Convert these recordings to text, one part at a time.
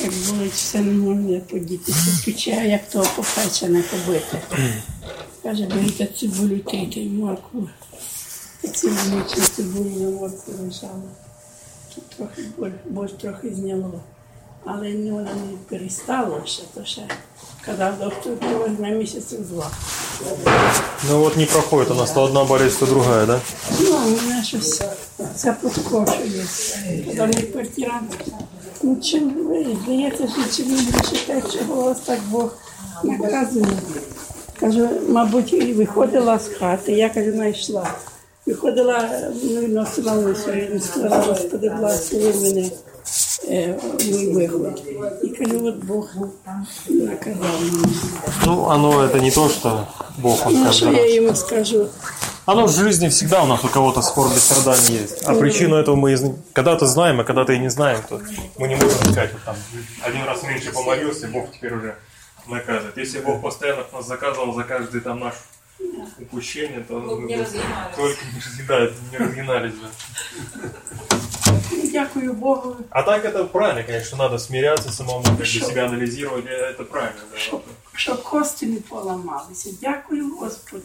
Як болить, все не можна подітися. Пече, як того попечене побите. Каже, беріть цибулю, трійте і моркву. Цибулю, чи цибулю на моркву лежала. Тут трохи боль трохи зняло. Але вона не перестала ще, то ще. Казав доктор, то возьме місяців 2. Ну вот не проходит у нас, то одна болезнь, то другая, да? Ну, у мене щось це підкошує. Коли мій квартирант, ну чим ви, здається, що чим ви брешете, чого вас так Бог наказує. Кажу, мабуть, і виходила з хати, я, кажу, знайшла. Виходила, носила мусор, і сказала, Господи, благослови мене. Мой выход. И кажу, вот Бог наказал меня. Ну, оно это не то, что Бог он Ну, что я ему скажу? Оно в жизни всегда у нас у кого-то скорби, страдания есть. А причину этого мы когда-то знаем, а когда-то и не знаем, то мы не можем сказать, вот там, один раз меньше помолился, Бог теперь уже наказывает. Если Бог постоянно нас заказывал за каждый там наш упущение, то мы не только не разгинались. Да. Дякую Богу. А так это правильно, конечно, надо смиряться самому, как бы себя анализировать, это правильно. Да. Щоб кості не поламалися. Дякую Господу.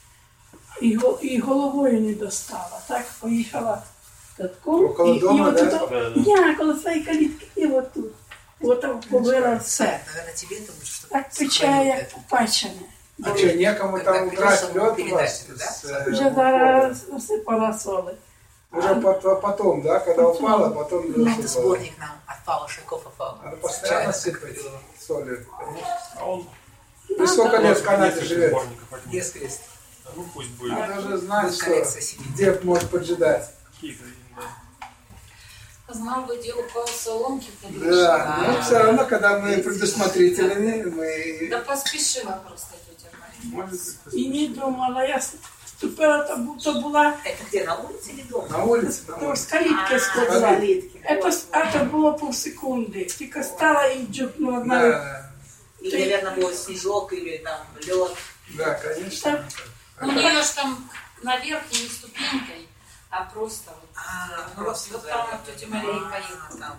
І головою не достала. Так, поїхала татком. Около дома, і да? Я коло своєї калітки, і отут. От там побила все. Так пече, як попечене. А что, некому там убрать лед у вас? Вже зараз насипала соли. Уже потом, да, когда упала, потом... Это сборник нам от Павла Шейкова. Надо постоянно сыпать солью. А он И сколько лет в Канаде живет? Несколько лет. Ну пусть будет. Надо же знать, что, коллекция себе. где может поджидать. Какие-то, да. Знал бы, где упал соломки. Да, но все равно, когда мы предусмотрительны, мы... Да поспешила просто тетя Мария. Может, І не думала, я вступила, то була Это где, на улице или дома? на улице, на то улице. з калітки сходила. калитки. Це було півсекунди. Тільки стала і джукнула Да, навіть. да, И, наверное, был снежок или там лед. да, конечно. Так. Ну, у нее ж там наверх и не ступенькой, а просто вот. Просто Вот там вот тетя Мария и поехала. там.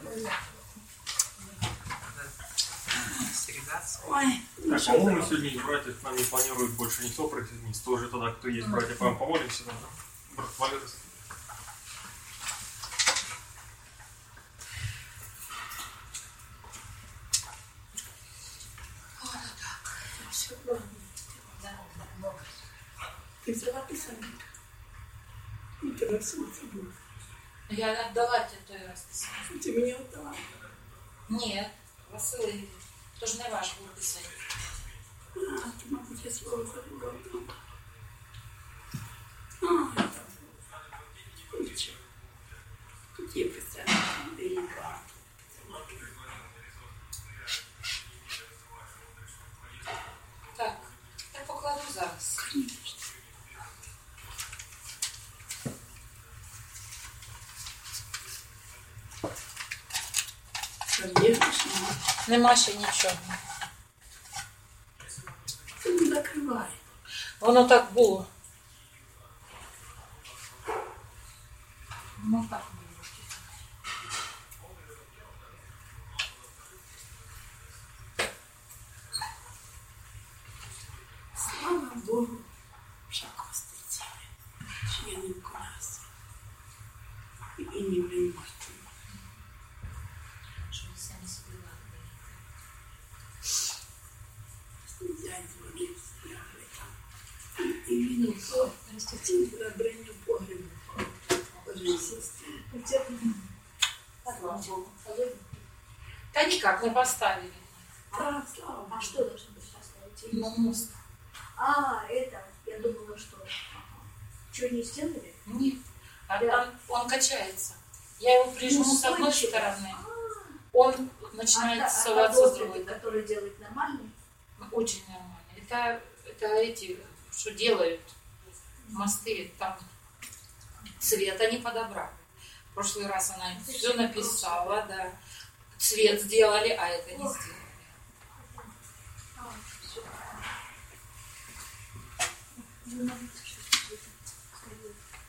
Остерегаться. Ой, ну Так, що по-моему, ви? сегодня из братьев нам не планирует больше никто присоединиться. Тоже тогда, кто есть братья, по вам помолимся. Да? Брат Валерий. Ти взяла писання? Ну, ти розсується був. Я отдала тебе той раз. Ти мені віддала. Нет, Василий Ильич, то ж не ваш був писання. А, ти, мабуть, я слово забула. А, тут є писання, де є багато. Так, я покладу зараз. Нема ще нічого. Це не закриває. Воно так було. Ну так було. Слава Богу, що коститься. Що я не вколася. І не виймати. Що ви самі собі ладно. Зять зводився, лягли там. І він упав, ці набрання в погребу. Ложився. Слава Богу. Да никак, не поставили. Так, слава Богу. А что должно быть поставить? На мост. А, это, я думала, что... Что, не сделали? Нет. А там он качается. Я его прижму с одной стороны, он начинает соваться с другой. Который делает нормальный? Очень нормально. Это эти, что делают мосты, там цвет они подобрали. В прошлый раз она все написала, да. Цвет сделали, а это не сделали.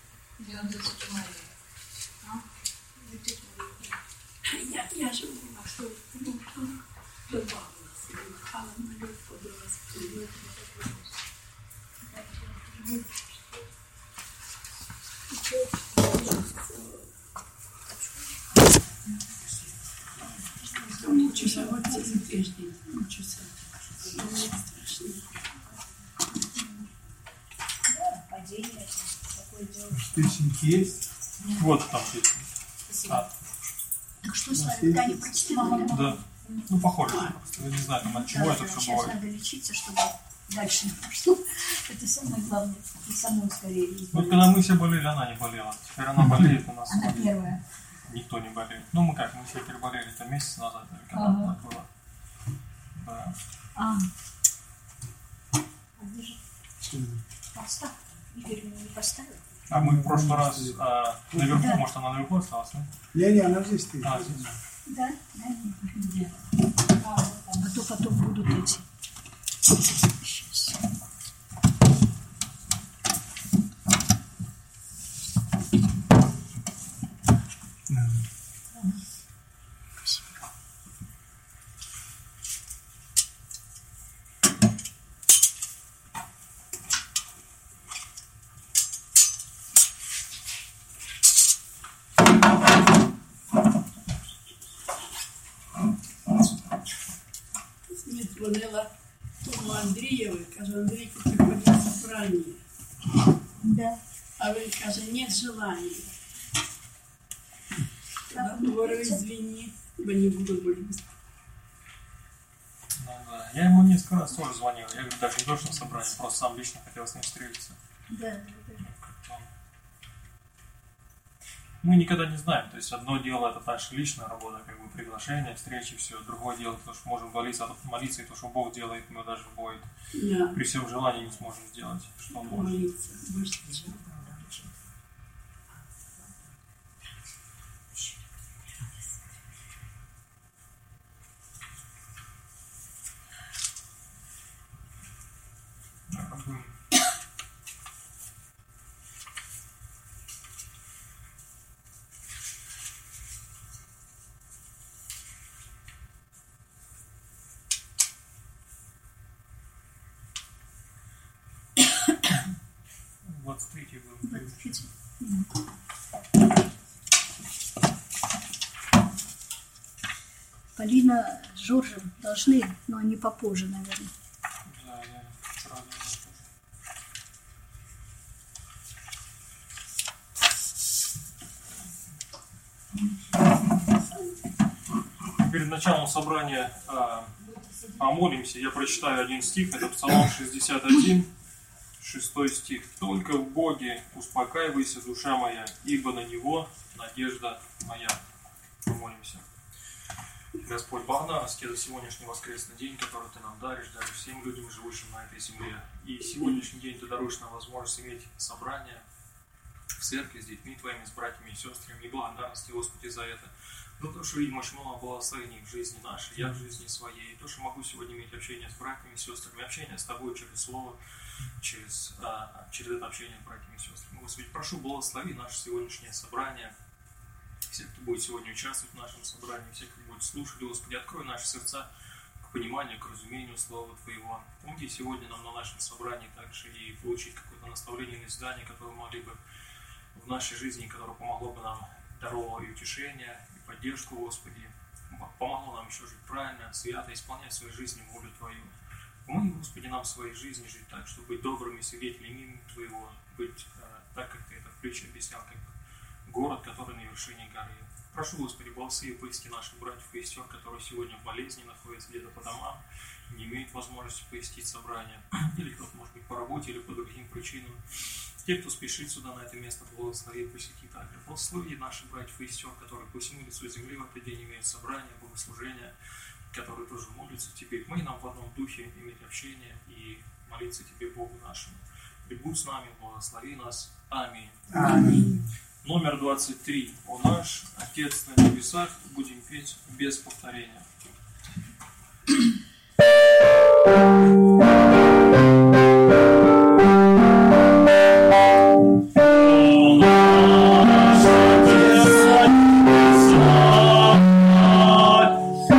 Я живу у вас. Мучуся вот цілий тиждень. Мучуся. Страшно. Песенки есть? Вот там песня. Так что с вами, Таня, простыла? Да. Ну, похоже. Просто я не знаю, там, от чего это все Сейчас бывает. надо лечиться, чтобы дальше не пошло. Это самое главное. И самое скорее. Вот когда мы все болели, она не болела. Теперь она болеет, у нас Она первая. никто не болеет. Ну, мы как, мы все переболели это месяц назад, или когда она была. Да. А где же? Поставь. Игорь меня не поставил. А мы в прошлый раз наверху, Да. может, она наверху осталась, да? Не, она здесь стоит. А, здесь. Да? Где? А то потом будут эти. Сейчас. Мені дзвонила Тома Андрієва, каже, Андрійко, приходить на собрання. Да. А він каже, нет желання. Я говорю, извини, бо не буду болеть. Ну, да. Я ему несколько раз тоже звонил. Я говорю, даже не то, что на собрание, просто сам лично хотел с ним встретиться. Да. Как-то. Мы никогда не знаем. То есть одно дело это наша личная работа, как бы приглашение, встречи, все. Другое дело то, что можем молиться, и то, что Бог делает, мы даже бывает Да, при всем желании не сможем сделать, что Он может. молиться, больше ничего. Вот третий был. 23. Полина с Жоржем должны, но они попозже, наверное. Да, я сразу тоже. Перед началом собрания помолимся. Я прочитаю один стих. Это Псалом 61, 6 стих. «Только в Боге успокаивайся, душа моя, ибо на Него надежда моя». Помолимся. Господь, благодарность Тебе за сегодняшний воскресный день, который Ты нам даришь, даже всем людям, живущим на этой земле. И сегодняшний день Ты даруешь нам возможность иметь собрание в церкви с детьми Твоими, с братьями и сестрами. И благодарность Тебе, Господи, за это. За то, что видим очень много благословений в жизни нашей, я в жизни своей. И то, что могу сегодня иметь общение с братьями и сестрами, общение с Тобой через Слово, через это общение с братьями и сестрами. Господи, прошу, благослови наше сегодняшнее собрание. Все, кто будет сегодня участвовать в нашем собрании, все, кто будет слушать, Господи, открой наши сердца к пониманию, к разумению Слова Твоего. Помоги сегодня нам на нашем собрании также и получить какое-то наставление или издание, которое могли бы в нашей жизни, которое помогло бы нам, даровало и утешение, и поддержку, Господи. Помогло нам еще жить правильно, свято, исполнять в своей жизни волю Твою. Помоги, Господи, нам в своей жизни жить так, чтобы быть добрыми свидетелями Твоего, быть так, как Ты это в притче объяснял, как город, который на вершине горы. Прошу, Господи, благослови и поиски наших братьев и сестер, которые сегодня в болезни находятся где-то по домам, не имеют возможности посетить собрание, или кто-то, может быть, по работе, или по другим причинам. Те, кто спешит сюда, на это место, благослови и посети также. Благослови наших братьев и сестер, которые по всему лицу земли в этот день имеют собрание, богослужение, которые тоже молятся Тебе. Мы нам в одном духе иметь общение и молиться Тебе, Богу нашему. И будь с нами, благослови нас. Аминь. Аминь. Номер 23. «О наш Отец на небесах», будем петь без повторения. О наш Отец на небесах,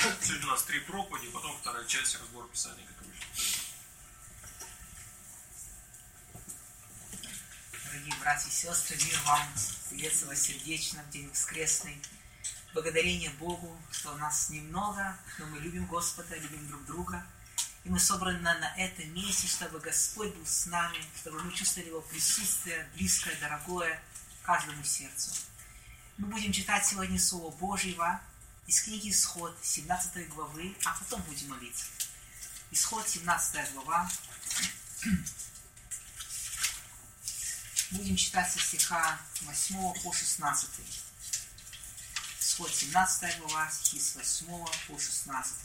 Сегодня у нас 3 проповеди, потом вторая часть, разбор Писания, как обычно. Дорогие братья и сестры, мир вам, приветствую вас сердечно в день воскресный. Благодарение Богу, что нас немного, но мы любим Господа, любим друг друга. И мы собраны на этом месте, чтобы Господь был с нами, чтобы мы чувствовали Его присутствие, близкое, дорогое каждому сердцу. Мы будем читать сегодня Слово Божьего из книги Исход, 17 главы, а потом будем молиться. Исход, 17 глава. Будем читать со стиха 8 по 16. Исход, 17 глава, стихи с 8 по 16.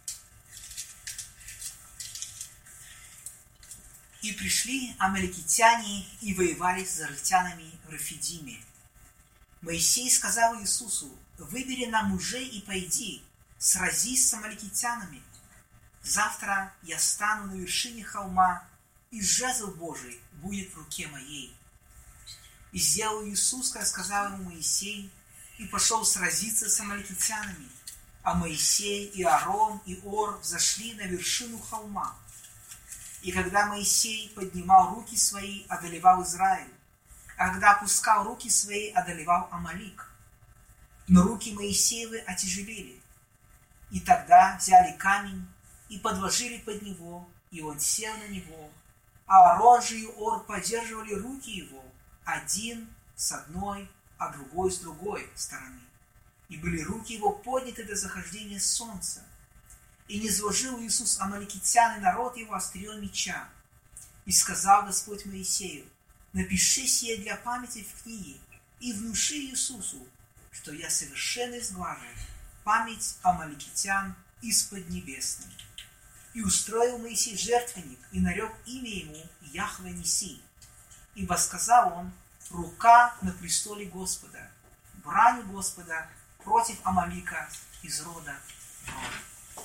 «И пришли амаликитяне и воевали с израильтянами в Рафидиме. Моисей сказал Иисусу: выбери нам мужей и пойди, сразись с амаликитянами. Завтра я стану на вершине холма, и жезл Божий будет в руке моей. И сделал Иисус, как сказал ему Моисей, и пошел сразиться с амаликитянами. А Моисей и Аарон и Ор взошли на вершину холма. И когда Моисей поднимал руки свои, одолевал Израиль, а когда опускал руки свои, одолевал Амалик. Но руки Моисеевы отяжелели. И тогда взяли камень и подложили под него, и он сел на него. А Аарон же и Ор поддерживали руки его, один с одной, а другой с другой стороны. И были руки его подняты до захождения солнца. И низвложил Иисус амаликитян и народ его острием меча. И сказал Господь Моисею: напиши сие для памяти в книге, и внуши Иисусу, что я совершенно изглажу память амаликитян из-под небесной. И устроил Моисей жертвенник, и нарек имя ему Яхве Ниси. Ибо сказал он: рука на престоле Господа, брань Господа против Амалика из рода в род.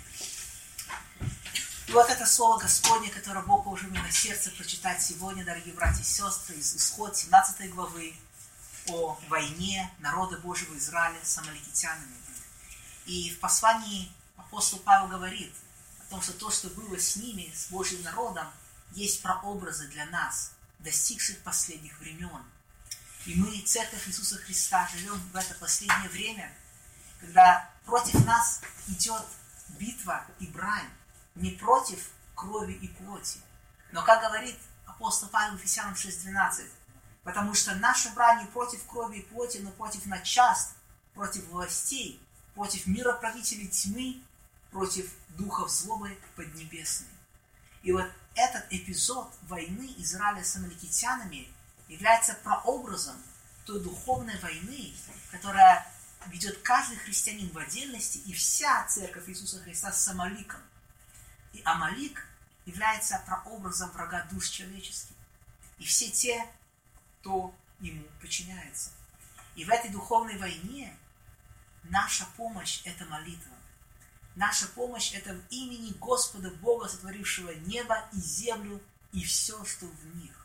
И вот это слово Господне, которое Бог положил мне на сердце прочитать сегодня, дорогие братья и сестры, из Исход 17 главы о войне народа Божьего Израиля с амаликитянами. И в послании апостол Павел говорит о том, что то, что было с ними, с Божьим народом, есть прообразы для нас, достигших последних времен. И мы, Церковь Иисуса Христа, живем в это последнее время, когда против нас идет битва и брань, не против крови и плоти. Но, как говорит апостол Павел в Ефесянам 6:12, потому что наша брань не против крови и плоти, но против начальств, против властей, против мироправителей тьмы, против духов злобы поднебесной. И вот этот эпизод войны Израиля с амаликитянами является прообразом той духовной войны, которая ведет каждый христианин в отдельности и вся Церковь Иисуса Христа с Амаликом. И Амалик является прообразом врага душ человеческих. И все те, кто ему подчиняется. И в этой духовной войне наша помощь – это молитва. Наша помощь – это в имени Господа Бога, сотворившего небо и землю и все, что в них.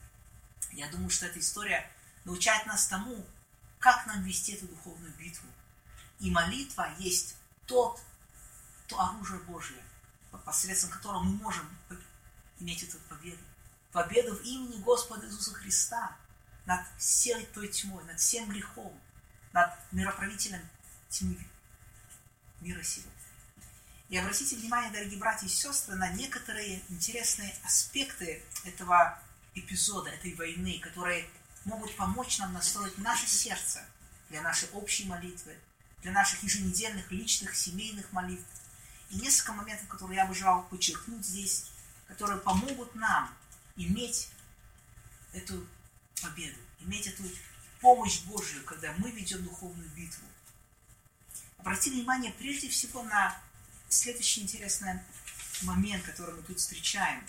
Я думаю, что эта история научает нас тому, как нам вести эту духовную битву. И молитва есть то оружие Божие, посредством которого мы можем иметь эту победу. Победу в имени Господа Иисуса Христа над всей той тьмой, над всем грехом, над мироправителем тьмы мира сего. И обратите внимание, дорогие братья и сестры, на некоторые интересные аспекты этого эпизода, этой войны, которые могут помочь нам настроить наше сердце для нашей общей молитвы, для наших еженедельных, личных, семейных молитв. И несколько моментов, которые я бы желал подчеркнуть здесь, которые помогут нам иметь эту победу, иметь эту помощь Божию, когда мы ведем духовную битву. Обратите внимание прежде всего на следующий интересный момент, который мы тут встречаем.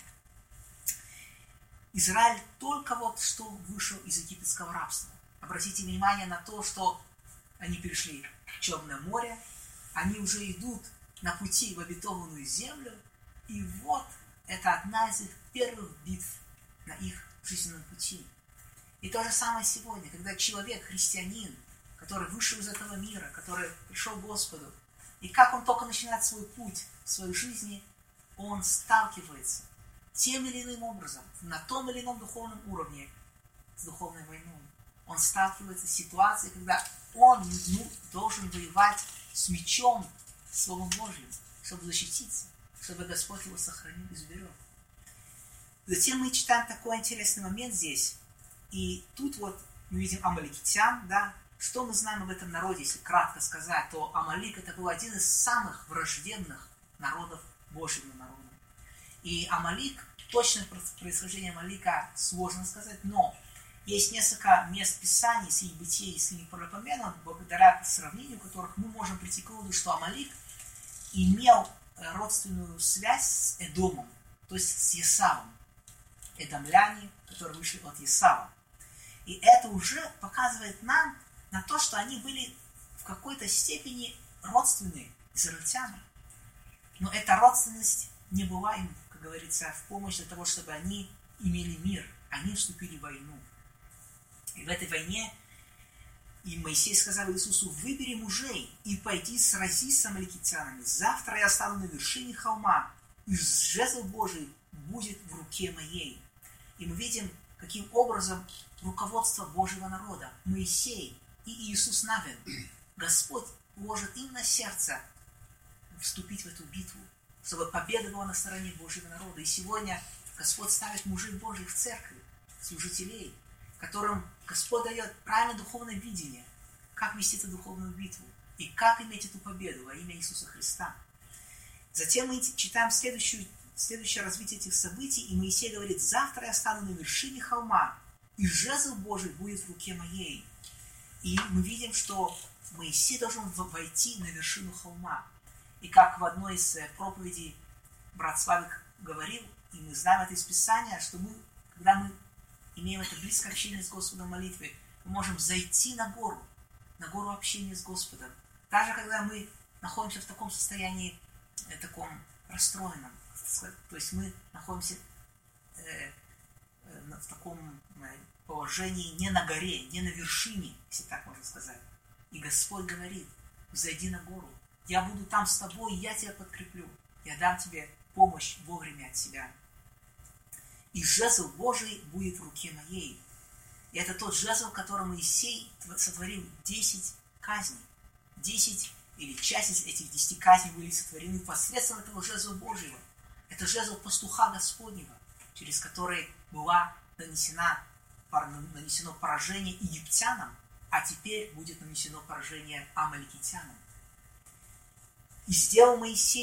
Израиль только вот что вышел из египетского рабства. Обратите внимание на то, что они перешли Черное море, они уже идут на пути в обетованную землю, и вот это одна из их первых битв на их жизненном пути. И то же самое сегодня, когда человек, христианин, который вышел из этого мира, который пришел к Господу, И как он только начинает свой путь в своей жизни, он сталкивается тем или иным образом, на том или ином духовном уровне с духовной войной. Он сталкивается с ситуацией, когда он должен воевать с мечом, Словом Божьим, чтобы защититься, чтобы Господь его сохранил и сберег. Затем мы читаем такой интересный момент здесь. И тут вот мы видим амаликитян, да. Что мы знаем об этом народе, если кратко сказать, то Амалик это был один из самых враждебных народов Божьего народа. И Амалик, точное происхождение Амалика сложно сказать, но есть несколько мест Писаний, с их бытия и с их пророкоменом, благодаря сравнению которых мы можем прийти к выводу, что Амалик имел родственную связь с Эдомом, то есть с Есавом. Эдомляне, которые вышли от Есава. И это уже показывает нам на то, что они были в какой-то степени родственны израильтянам. Но эта родственность не была им, как говорится, в помощь для того, чтобы они имели мир. Они вступили в войну. И в этой войне и Моисей сказал Иисусу: выбери мужей и пойди сразись с амаликитянами. Завтра я стану на вершине холма, и жезл Божий будет в руке моей. И мы видим, каким образом руководство Божьего народа, Моисей и Иисус Навин, Господь ложит им на сердце вступить в эту битву, чтобы победа была на стороне Божьего народа. И сегодня Господь ставит мужей Божьих в церкви, служителей, которым Господь дает правильное духовное видение, как вести эту духовную битву и как иметь эту победу во имя Иисуса Христа. Затем мы читаем следующее развитие этих событий, и Моисей говорит: завтра я стану на вершине холма, и жезл Божий будет в руке моей. И мы видим, что Моисей должен войти на вершину холма. И как в одной из проповедей брат Славик говорил, и мы знаем это из Писания, что мы, когда мы имеем это близкое общение с Господом в молитве, мы можем зайти на гору общения с Господом. Даже когда мы находимся в таком состоянии, таком расстроенном. То есть мы находимся в таком положении не на горе, не на вершине, если так можно сказать. И Господь говорит: зайди на гору, я буду там с тобой, я тебя подкреплю, я дам тебе помощь вовремя от себя. И жезл Божий будет в руке моей. И это тот жезл, которым Моисей сотворил 10 казней. 10 или часть из этих 10 казней были сотворены посредством этого жезла Божьего. Это жезл пастуха Господнего, через который было нанесено поражение египтянам, а теперь будет нанесено поражение амаликитянам. И сделал Иисус,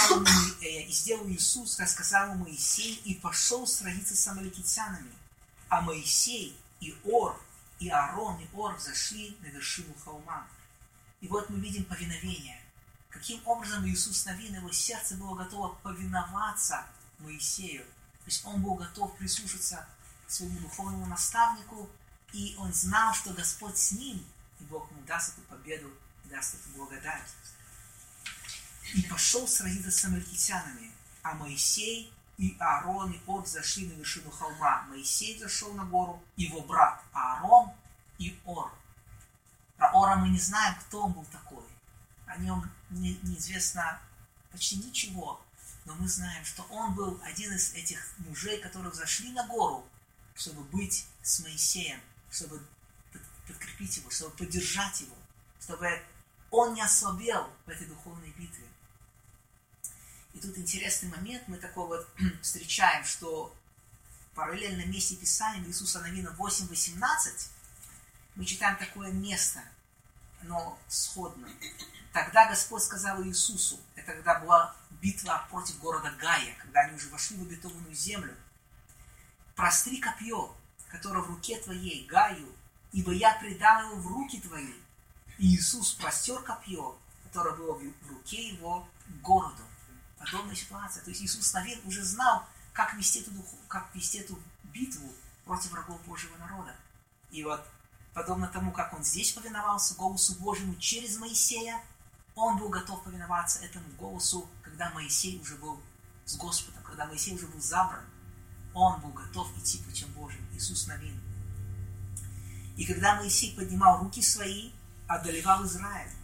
как сказал Моисей, и пошел сразиться с амаликитянами. А Моисей и Ор, и Аарон, и Ор зашли на вершину холма. И вот мы видим повиновение. Каким образом Иисус Навин, его сердце было готово повиноваться Моисею. То есть он был готов прислушаться к своему духовному наставнику, и он знал, что Господь с ним, и Бог ему даст эту победу, и даст эту благодать. И пошел сразиться с амаликитянами, а Моисей и Аарон и Ор зашли на вершину холма. Моисей зашел на гору, его брат Аарон и Ор. Про Ора мы не знаем, кто он был такой. О нем неизвестно почти ничего, но мы знаем, что он был один из этих мужей, которые зашли на гору, чтобы быть с Моисеем, чтобы подкрепить его, чтобы поддержать его, чтобы он не ослабел в этой духовной битве. И тут интересный момент, мы такой вот встречаем, что в параллельном месте Писания Иисуса Навина 8:18 мы читаем такое место, но сходно. Тогда Господь сказал Иисусу, это когда была битва против города Гая, когда они уже вошли в обетованную землю: простри копье, которое в руке твоей, Гаю, ибо я предам его в руки твои. И Иисус простер копье, которое было в руке его, к городу. Подобная ситуация. То есть Иисус Навин уже знал, как вести эту битву против врагов Божьего народа. И вот, подобно тому, как он здесь повиновался голосу Божьему через Моисея, он был готов повиноваться этому голосу, когда Моисей уже был с Господом, когда Моисей уже был забран. Он был готов идти путем Божьим. Иисус Навин. И когда Моисей поднимал руки свои, одолевал Израиль,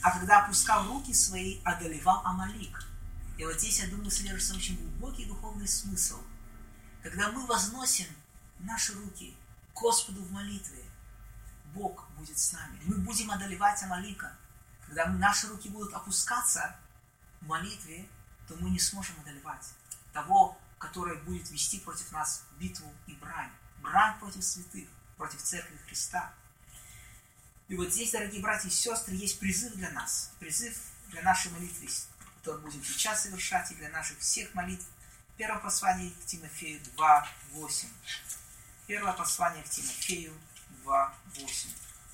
а когда опускал руки свои, одолевал Амалик. И вот здесь, я думаю, содержится очень глубокий духовный смысл. Когда мы возносим наши руки к Господу в молитве, Бог будет с нами. Мы будем одолевать Амалика. Когда наши руки будут опускаться в молитве, то мы не сможем одолевать того, который будет вести против нас битву и брань. Брань против святых, против Церкви Христа. И вот здесь, дорогие братья и сестры, есть призыв для нас. Призыв для нашей молитвы, который будем сейчас совершать, и для наших всех молитв. Первое послание к Тимофею 2:8. Первое послание к Тимофею 2:8.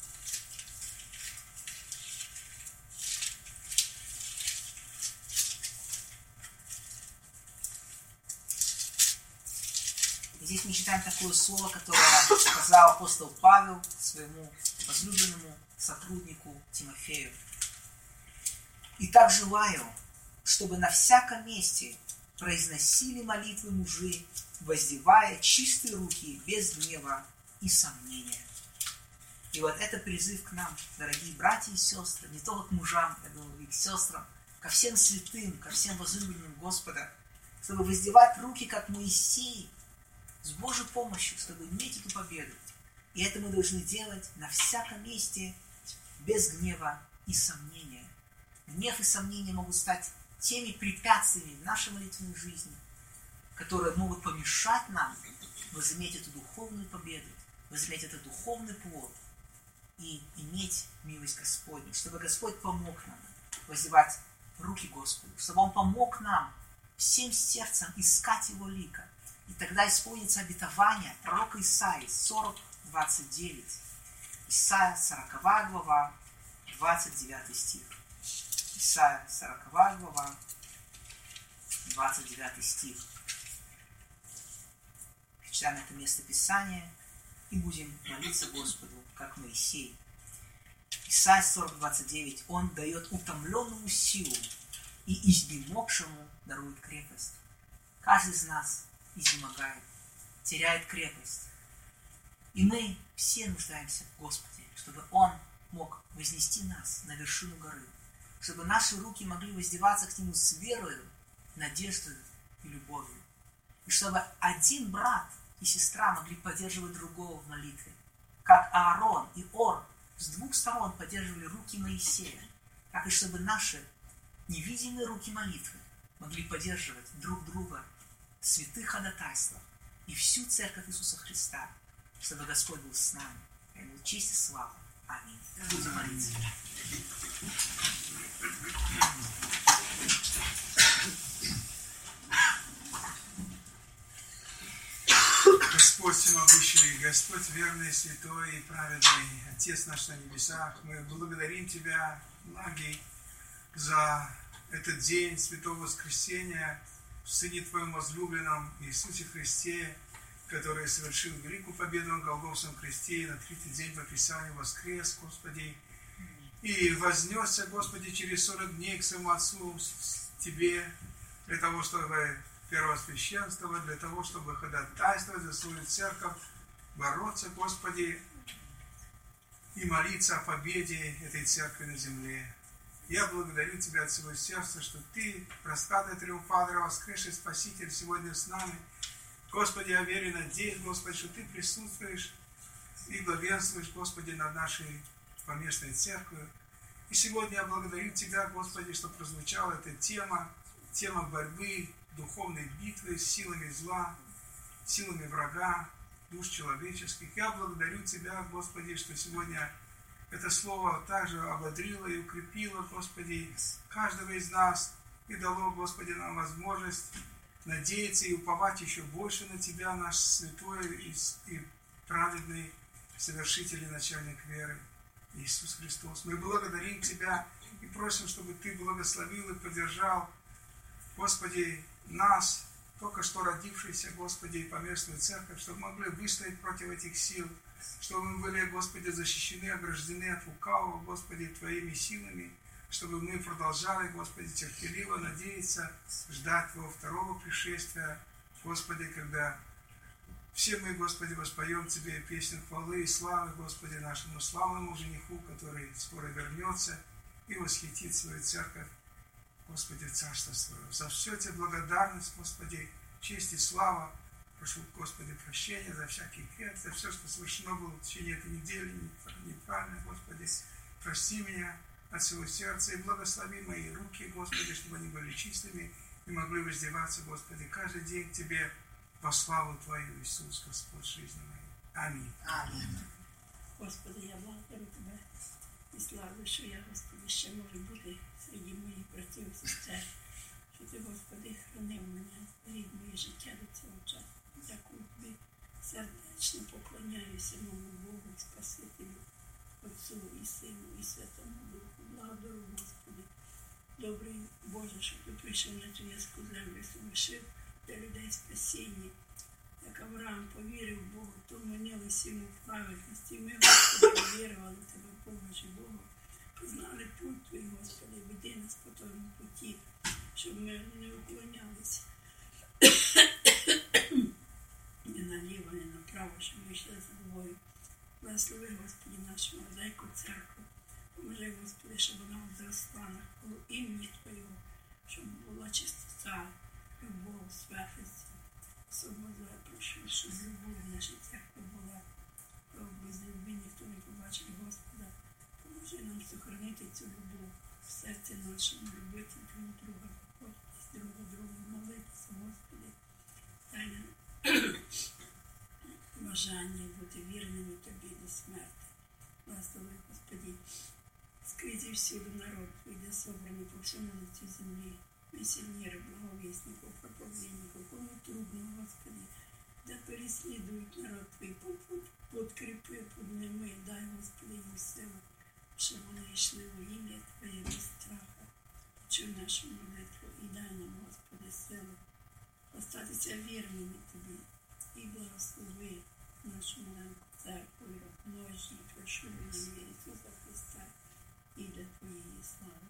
Здесь мы читаем такое слово, которое сказал апостол Павел своему возлюбленному сотруднику Тимофею. «Итак желаю, чтобы на всяком месте произносили молитвы мужи, воздевая чистые руки без гнева и сомнения». И вот это призыв к нам, дорогие братья и сестры, не только к мужам, я думаю, и к сестрам, ко всем святым, ко всем возлюбленным Господа, чтобы воздевать руки, как Моисей, с Божьей помощью, чтобы иметь эту победу. И это мы должны делать на всяком месте, без гнева и сомнения. Гнев и сомнения могут стать теми препятствиями в нашей молитвенной жизни, которые могут помешать нам возыметь эту духовную победу, возыметь этот духовный плод и иметь милость Господню, чтобы Господь помог нам воздевать руки Господу, чтобы Он помог нам всем сердцем искать Его лика. И тогда исполнится обетование пророка Исаии 40:29. Исайя 40 глава, 29 стих. Исайя 40 глава, 29 стих. Читаем это место Писания и будем молиться Господу, как Моисей. Исайя 40:29. Он дает утомленному силу и изнемогшему дарует крепость. Каждый из нас изнемогает, теряет крепость. И мы все нуждаемся в Господе, чтобы Он мог вознести нас на вершину горы, чтобы наши руки могли воздеваться к Нему с верою, надеждой и любовью. И чтобы один брат и сестра могли поддерживать другого в молитве, как Аарон и Ор с двух сторон поддерживали руки Моисея, так и чтобы наши невидимые руки молитвы могли поддерживать друг друга в святых ходатайствах и всю Церковь Иисуса Христа, чтобы Господь был с нами. Ему честь и слава. Аминь. Будем молиться. Господь всемогущий, Господь верный, святой и праведный, Отец наш на небесах, мы благодарим Тебя, благий, за этот день Святого Воскресения в Сыне Твоем возлюбленном Иисусе Христе, который совершил великую победу на Голгофском кресте и на третий день по Писанию воскрес, Господи, и вознесся, Господи, через 40 дней к своему Отцу, Тебе, для того, чтобы первосвященствовать, для того, чтобы ходатайствовать за свою церковь, бороться, Господи, и молиться о победе этой церкви на земле. Я благодарю Тебя от всего сердца, что Ты, распятый триумфатор, воскресший Спаситель, сегодня с нами. Господи, я верю и надеюсь, Господи, что Ты присутствуешь и главенствуешь, Господи, над нашей поместной церковью. И сегодня я благодарю Тебя, Господи, что прозвучала эта тема борьбы, духовной битвы с силами зла, силами врага, душ человеческих. Я благодарю Тебя, Господи, что сегодня это слово также ободрило и укрепило, Господи, каждого из нас и дало, Господи, нам возможность надеяться и уповать еще больше на Тебя, наш святой и праведный совершитель и начальник веры, Иисус Христос. Мы благодарим Тебя и просим, чтобы Ты благословил и поддержал, Господи, нас, только что родившиеся, Господи, и поместную церковь, чтобы могли выстоять против этих сил, чтобы мы были, Господи, защищены, ограждены от лукавого, Господи, Твоими силами, чтобы мы продолжали, Господи, терпеливо надеяться, ждать Твоего второго пришествия, Господи, когда все мы, Господи, воспоем Тебе песню хвалы и славы, Господи, нашему славному жениху, который скоро вернется, и восхитит свою церковь, Господи, в Царство Свое. За все тебе благодарность, Господи, честь и слава. Прошу, Господи, прощения за всякий грех, за все, что совершено было в течение этой недели, неправильно, Господи. Прости меня от всего сердца и благослови мои руки, Господи, чтобы они были чистыми и могли воздеваться, Господи, каждый день к Тебе во славу Твою, Иисус, Господь жизни моей. Аминь. Аминь. Господи, я благодарю Тебе і славлю, що я, Господи, ще можу бути серед моїх братів і сестер, що Ти, Господи, хранив мене, рід моє життя до цього часу. Дякую Тобі, сердечно поклоняюся моєму Богу, Спасителю, Отцу і Сину, і Святому Духу. Благодарю, Господи, добрий Боже, що Ти прийшов на цю яску землю, совершив для людей спасіння. Як Авраам повірив Богу, то вмінилися йому в праведності. Ми, Господи, вірували Тебе, Бога живого, познали путь Твій, Господи, веди нас по тому путі, щоб ми не уклонялися ні наліво, ні направо, щоб ми йшли за Тобою. Благослови, Господи, нашу молоденьку церкву. Поможи, Господи, щоб вона зросла на імені Твоєго, щоб була чистота, любов, святість. Особливо прошу, щоб любов в нашій церкві була. Без любви ніхто не побачить Господа. Поможи нам сохранити цю любов в серці нашому, любити друг друга, походитись друг до друга, молитися, Господи. Дай нам бажання бути вірними Тобі до смерти. Благослови, Господи, скрізь і всюди народ Твій, де собраний по всьому лицю землі. Місіонерів, благовісників, проповідників, кому трудно, Господи, да переслідують народ Твій, подкріпи, подними, дай, Господи, їм силу, щоб вони йшли у ім'я Твоє без страха. Почуй нашу молитву і дай нам, Господи, силу остатися вірними Тобі і благослови нашу маленьку церкву і розмноження, прошу в ім'я Ісуса Христа і для Твоєї слави.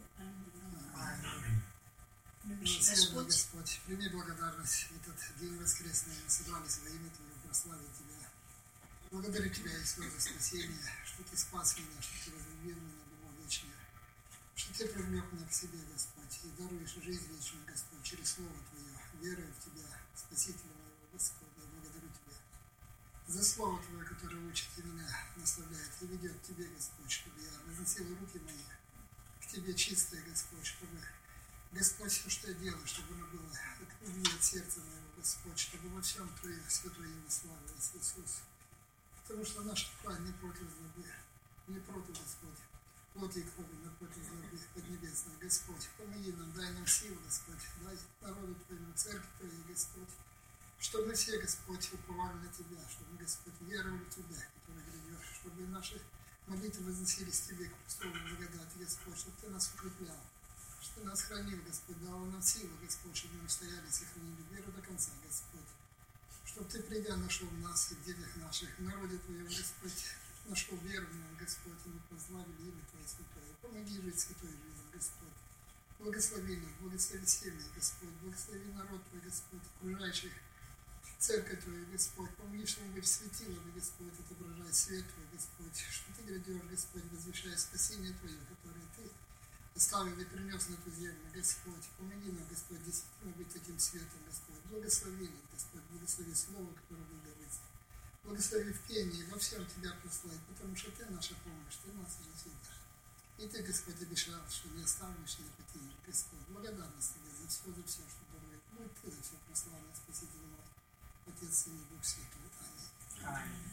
Амінь. Любящий Господь, прими благодарность в этот день воскресный. Мы собрались во имя Твое, прославить Тебя. Благодарю Тебя, Иисус, за спасение, что Ты спас меня, что Ты возлюбил меня любовь вечную, что Ты привлек меня к себе, Господь, и даруешь жизнь вечную, Господь, через Слово Твое, верую в Тебя, Спасителя моего, Господь. Я благодарю Тебя за Слово Твое, которое учит и меня, наставляет и ведет к Тебе, Господь, чтобы я возносил руки мои к Тебе чистые, Господь, чтобы Господь, все, что я делаю, чтобы оно было от сердца моего, Господь, чтобы во всем Твое святое имя славилось, Иисус. Потому что наша правда не против злобы, не против, Господь, плоти и крови, но против злобы поднебесной, Господь. Помоги нам, дай нам силу, Господь, дай народу Твоему, церкви Твоей, Господь, чтобы мы все, Господь, уповали на Тебя, чтобы мы, Господь, веровали в Тебя, который грядешь, чтобы наши молитвы возносились к Тебе, к престолу благодати, Господь, чтобы Ты нас укреплял, что Ты нас хранил, Господь, дал нам силу, Господь, чтобы мы стояли и сохранили веру до конца, Господь. Чтобы Ты, придя, нашел нас и в делах наших, в народе Твоем, Господь, нашел веру в нас, Господь, и мы прославили имя Твое святое. Помоги жить святой жизнью, Господь. Благослови нас, благослови семьи, Господь, благослови народ Твой, Господь, окружающих церковь Твою, Господь. Помоги, чтобы быть светилами, Господь, отображать свет Твой, Господь, что Ты грядешь, Господь, возвещая спасение Твое, которое Ты оставил и принес на эту землю, Господь. Помоги нам, Господь, действительно быть таким светом, Господь. Благослови нас, Господь, благослови Слово, которое будет говориться. Благослови в пении, во всем Тебя прославить, потому что Ты наша помощь, Ты нас уже всегда. И Ты, Господь, обещал, что не оставишь, не покинешь, Господь. Благодарность Тебе за все, что дарует. Будь Ты за все прославлен, Спаситель мой, Отец, Сын и Дух Святой. Аминь.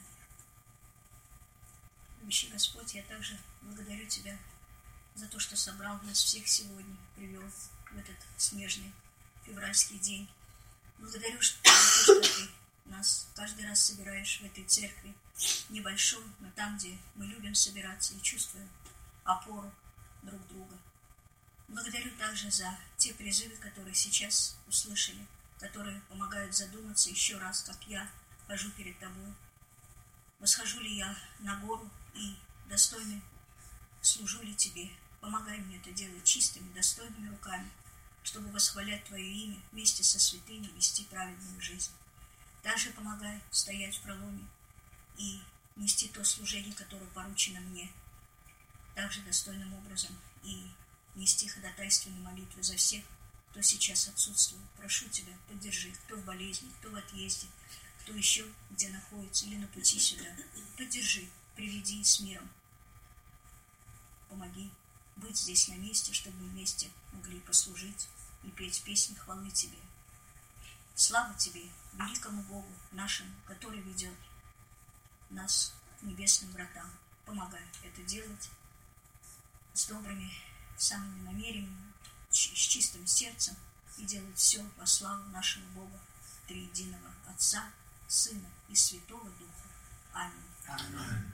Любящий Господь, я также благодарю Тебя за то, что собрал нас всех сегодня, привел в этот снежный февральский день. Благодарю за то, что Ты нас каждый раз собираешь в этой церкви, небольшой, но там, где мы любим собираться и чувствуем опору друг друга. Благодарю также за те призывы, которые сейчас услышали, которые помогают задуматься еще раз, как я хожу перед Тобой. Восхожу ли я на гору и достойно служу ли Тебе? Помогай мне это делать чистыми, достойными руками, чтобы восхвалять Твое имя вместе со святыми, вести праведную жизнь. Также помогай стоять в проломе и нести то служение, которое поручено мне, также достойным образом. и нести ходатайственную молитву за всех, кто сейчас отсутствует. Прошу Тебя, поддержи, кто в болезни, кто в отъезде, кто еще где находится или на пути сюда. Поддержи, приведи с миром. Помоги быть здесь на месте, чтобы мы вместе могли послужить и петь песни хвалы Тебе. Слава Тебе, великому Богу нашему, который ведет нас к небесным вратам. Помогай это делать с добрыми самыми намерениями, с чистым сердцем и делать все во славу нашего Бога, триединого Отца, Сына и Святого Духа. Аминь. Аминь.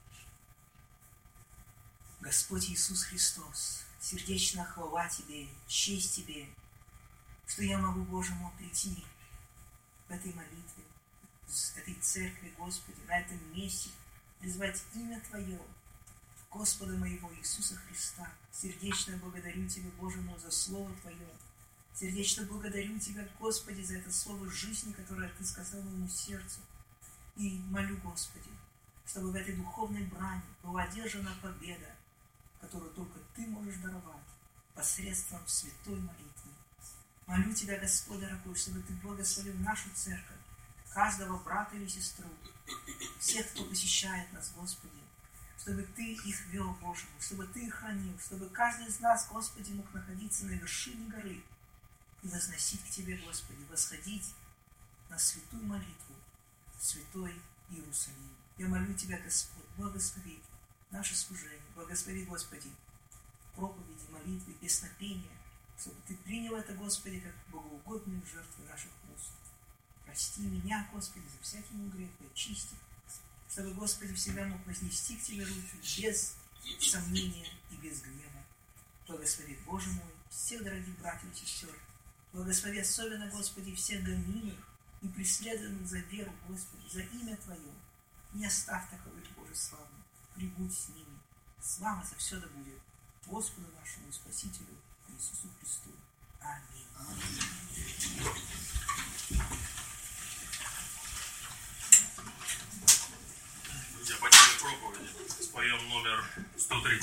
Господь Иисус Христос, сердечная хвала Тебе, честь Тебе, что я могу, Боже мой, прийти в этой молитве, в этой церкви, Господи, на этом месте, призвать имя Твое, Господа моего Иисуса Христа. Сердечно благодарю Тебя, Боже мой, за Слово Твое. Сердечно благодарю Тебя, Господи, за это слово жизни, которое Ты сказал моему сердцу. И молю, Господи, чтобы в этой духовной брани была одержана победа, которую только Ты можешь даровать посредством святой молитвы. Молю Тебя, Господь дорогой, чтобы Ты благословил нашу церковь, каждого брата или сестру, всех, кто посещает нас, Господи, чтобы Ты их вел, Боже мой, чтобы Ты их хранил, чтобы каждый из нас, Господи, мог находиться на вершине горы и возносить к Тебе, Господи, восходить на святую молитву, святой Иерусалим. Я молю Тебя, Господь, благослови наше служение, благослови, Господи, проповеди, молитвы, песнопения, чтобы Ты принял это, Господи, как богоугодную жертву наших уст. Прости меня, Господи, за всякий мой грех, и очисти, чтобы, Господи, всегда мог вознести к Тебе руки без сомнения и без гнева. Благослови, Боже мой, всех дорогих братьев и сестер. Благослови особенно, Господи, всех гонимых и преследуемых за веру, Господи, за имя Твое. Не оставь таковых, Боже, славных, прибудь с ними. Слава за все да будет Господу нашему и Спасителю Иисусу Христу. Аминь. Друзья, по теме проповеди споем номер 103.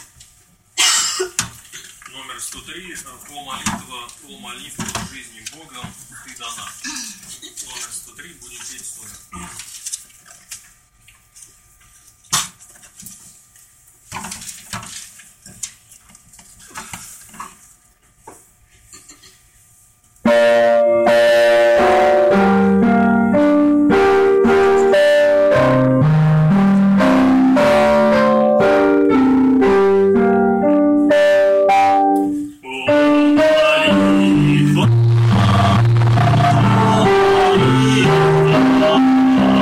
Номер 103 «О молитве в жизни Богом Ты дана». Номер 103, будем петь стоя. Oh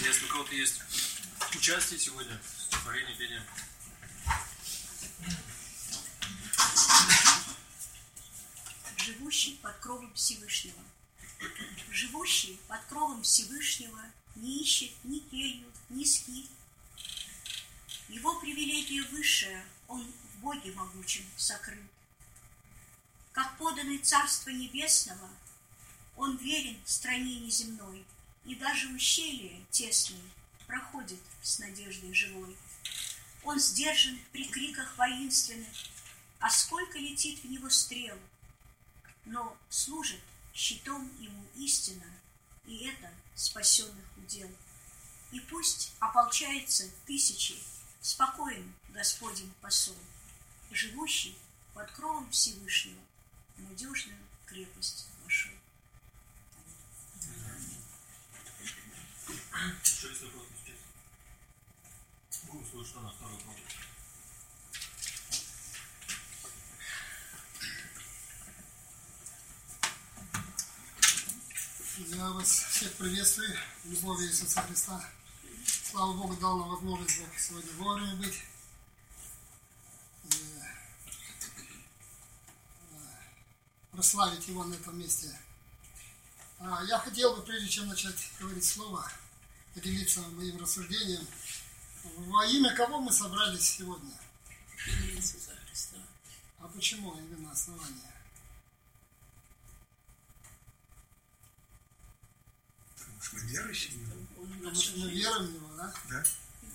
Если у кого-то есть участие сегодня в стихотворении, пении. Живущий под кровом Всевышнего. Живущий под кровом Всевышнего не ищет ни келью, ни скит. Его привилегия высшая, он в Боге могучем сокрыт. Как поданный Царства Небесного, он верен стране неземной, и даже ущелье тесное проходит с надеждой живой. Он сдержан при криках воинственных, а сколько летит в него стрел, но служит щитом ему истина, и это спасенных удел. И пусть ополчается тысячи, спокоен Господень посол, живущий под кровом Всевышнего, в надежную крепость вошел. Еще есть вопрос? Будем слушать на второй вопрос. Я вас всех приветствую в любови Иисуса Христа. Слава Богу, дал нам возможность сегодня вовремя быть. И прославить Его на этом месте. Я хотел бы, прежде чем начать говорить слово, поделиться моим рассуждением. Во имя кого мы собрались сегодня? Иисуса Христа. А почему именно основание? Потому что мы верующие. Потому что мы веруем в Него, да? Да.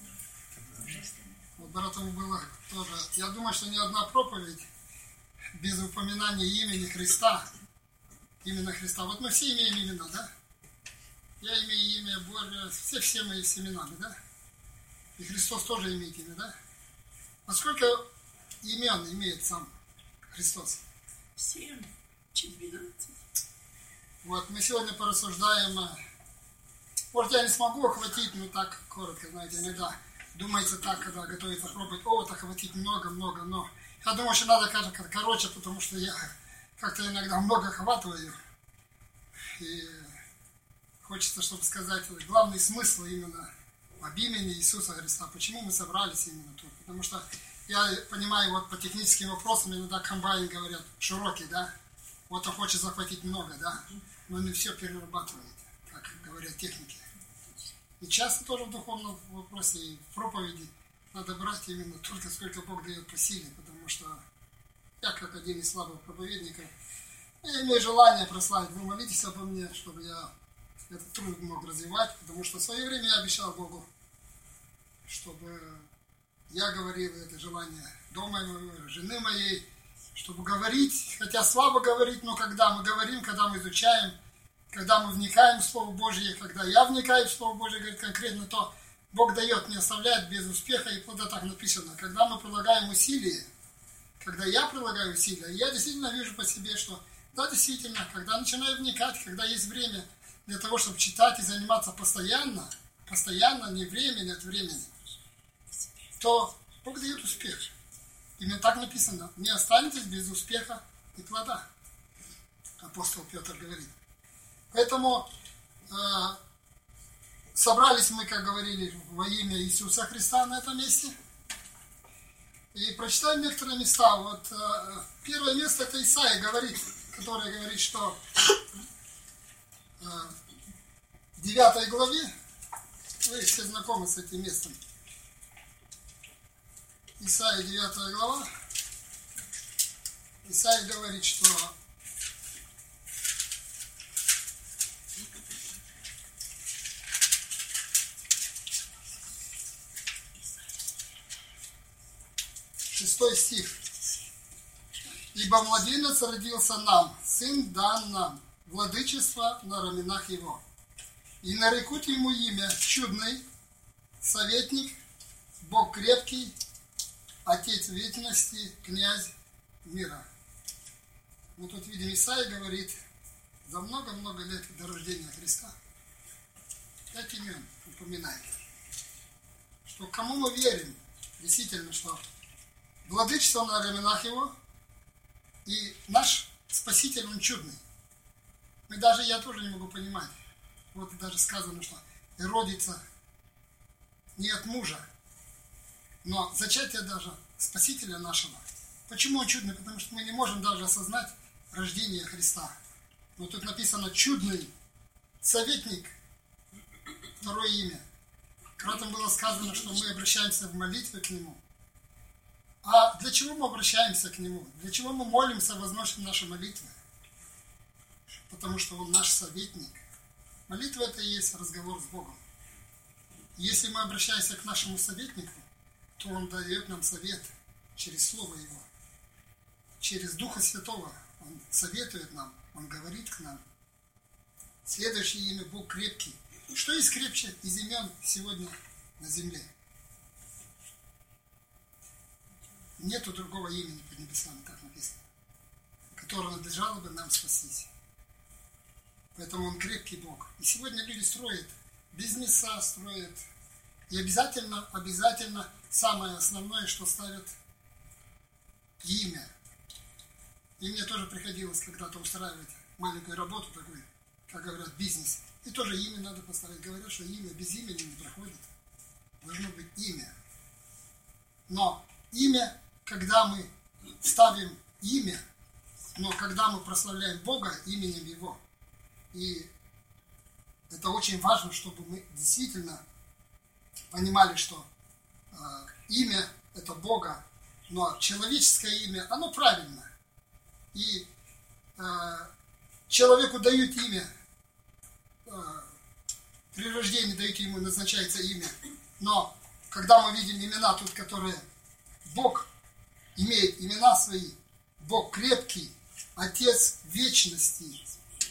Вот брату было тоже. Я думаю, что ни одна проповедь без упоминания имени Христа. Именно Христа. Вот мы все имеем имена, да? Я имею имя Божие, все мои с именами, да? И Христос тоже имеет имя, да? А сколько имен имеет сам Христос? 7, 12. Вот, мы сегодня порассуждаем. Может, я не смогу охватить, но так коротко, знаете, иногда думается так, когда готовится проповедь, вот охватить много, но я думаю, что надо, кажется, короче, потому что я как-то иногда много охватываю. И хочется, чтобы сказать главный смысл именно об имени Иисуса Христа. Почему мы собрались именно тут? Потому что я понимаю, вот по техническим вопросам иногда комбайн говорят широкий, да? Вот он хочет захватить много, да? Но не все перерабатывает, как говорят техники. И часто тоже в духовном вопросе и в проповеди надо брать именно только сколько Бог дает по силе, потому что я, как один из слабых проповедников, я имею желание прославить. Вы молитесь обо мне, чтобы я этот труд мог развивать, потому что в свое время я обещал Богу, чтобы я говорил это желание дома моего, жены моей, чтобы говорить, хотя слабо говорить, но когда мы говорим, когда мы изучаем, когда мы вникаем в Слово Божье, когда я вникаю в Слово Божье, говорит конкретно, то Бог дает, не оставляет без успеха, и плода так написано. Когда мы прилагаем усилия, когда я прилагаю усилия, я действительно вижу по себе, что да, действительно, когда начинаю вникать, когда есть время для того, чтобы читать и заниматься постоянно, не времени от времени, то Бог дает успех. Именно так написано. Не останетесь без успеха и плода. Апостол Петр говорит. Поэтому собрались мы, как говорили, во имя Иисуса Христа на этом месте. И прочитаем некоторые места. Вот первое место это Исаия говорит, который говорит, что в 9 главе, вы все знакомы с этим местом. Исаия 9 глава. Исаия говорит, что шестой стих. «Ибо младенец родился нам, сын дан нам, владычество на раменах его. И нарекут ему имя чудный, советник, Бог крепкий, Отец вечности, князь мира». Мы тут видим, Исаия говорит за много-много лет до рождения Христа. 5 имен упоминает. Что кому мы верим, действительно, что владычество на раменах его, и наш Спаситель, он чудный. Я тоже не могу понимать. Вот даже сказано, что и родится не от мужа, но зачатие даже Спасителя нашего. Почему он чудный? Потому что мы не можем даже осознать рождение Христа. Но тут написано чудный советник, второе имя. Когда там было сказано, что мы обращаемся в молитве к Нему. А для чего мы обращаемся к Нему? Для чего мы молимся, возносим наши молитвы? Потому что Он наш советник. Молитва – это и есть разговор с Богом. Если мы обращаемся к нашему советнику, то Он дает нам совет через Слово Его. Через Духа Святого Он советует нам, Он говорит к нам. Следующее имя – Бог крепкий. Что есть крепче из имен сегодня на земле? Нету другого имени под небесами, так написано, которое надлежало бы нам спастись. Поэтому Он крепкий Бог. И сегодня люди строят бизнеса, строят. И обязательно самое основное, что ставят имя. И мне тоже приходилось когда-то устраивать маленькую работу такую, как говорят, бизнес. И тоже имя надо поставить. Говорят, что имя без имени не проходит. Должно быть имя. Но имя, когда мы ставим имя, но когда мы прославляем Бога именем Его. И это очень важно, чтобы мы действительно понимали, что имя – это Бога, но человеческое имя, оно правильное. И человеку дают имя, при рождении дают ему, назначается имя. Но когда мы видим имена тут, которые Бог имеет имена свои, Бог крепкий, Отец вечности.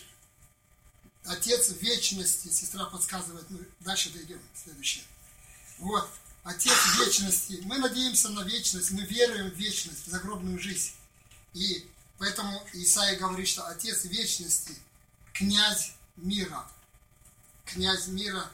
Отец вечности, сестра подсказывает, мы дальше дойдем, следующее. Вот, Отец вечности. Мы надеемся на вечность, мы веруем в вечность, в загробную жизнь. И поэтому Исаия говорит, что Отец вечности, князь мира. Князь мира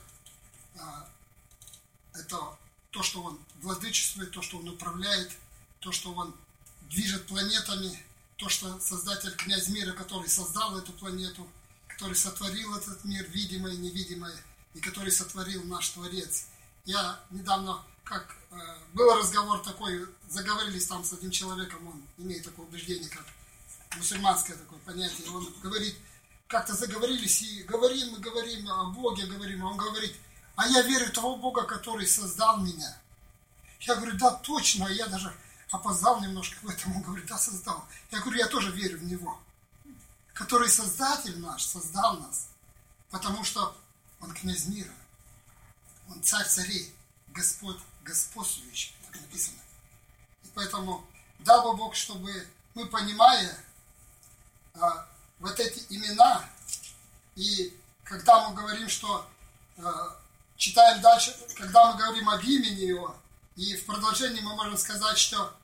– это то, что он владычествует, то, что он управляет, то, что он движет планетами, то, что Создатель, князь мира, который создал эту планету, который сотворил этот мир, видимое и невидимое, и который сотворил наш Творец. Я недавно, был разговор такой, заговорились там с одним человеком, он имеет такое убеждение, как мусульманское такое понятие, он говорит, как-то заговорились и говорим о Боге, говорим, а он говорит, а я верю в того Бога, который создал меня. Я говорю, да, точно, я даже опоздал немножко в этом, он говорит, да, создал. Я говорю, я тоже верю в Него, который Создатель наш, создал нас, потому что Он князь мира, Он царь царей, Господь господствующий, так написано. И поэтому дал бы Бог, чтобы мы, понимая вот эти имена, и когда мы говорим, что читаем дальше, когда мы говорим об имени Его, и в продолжении мы можем сказать, что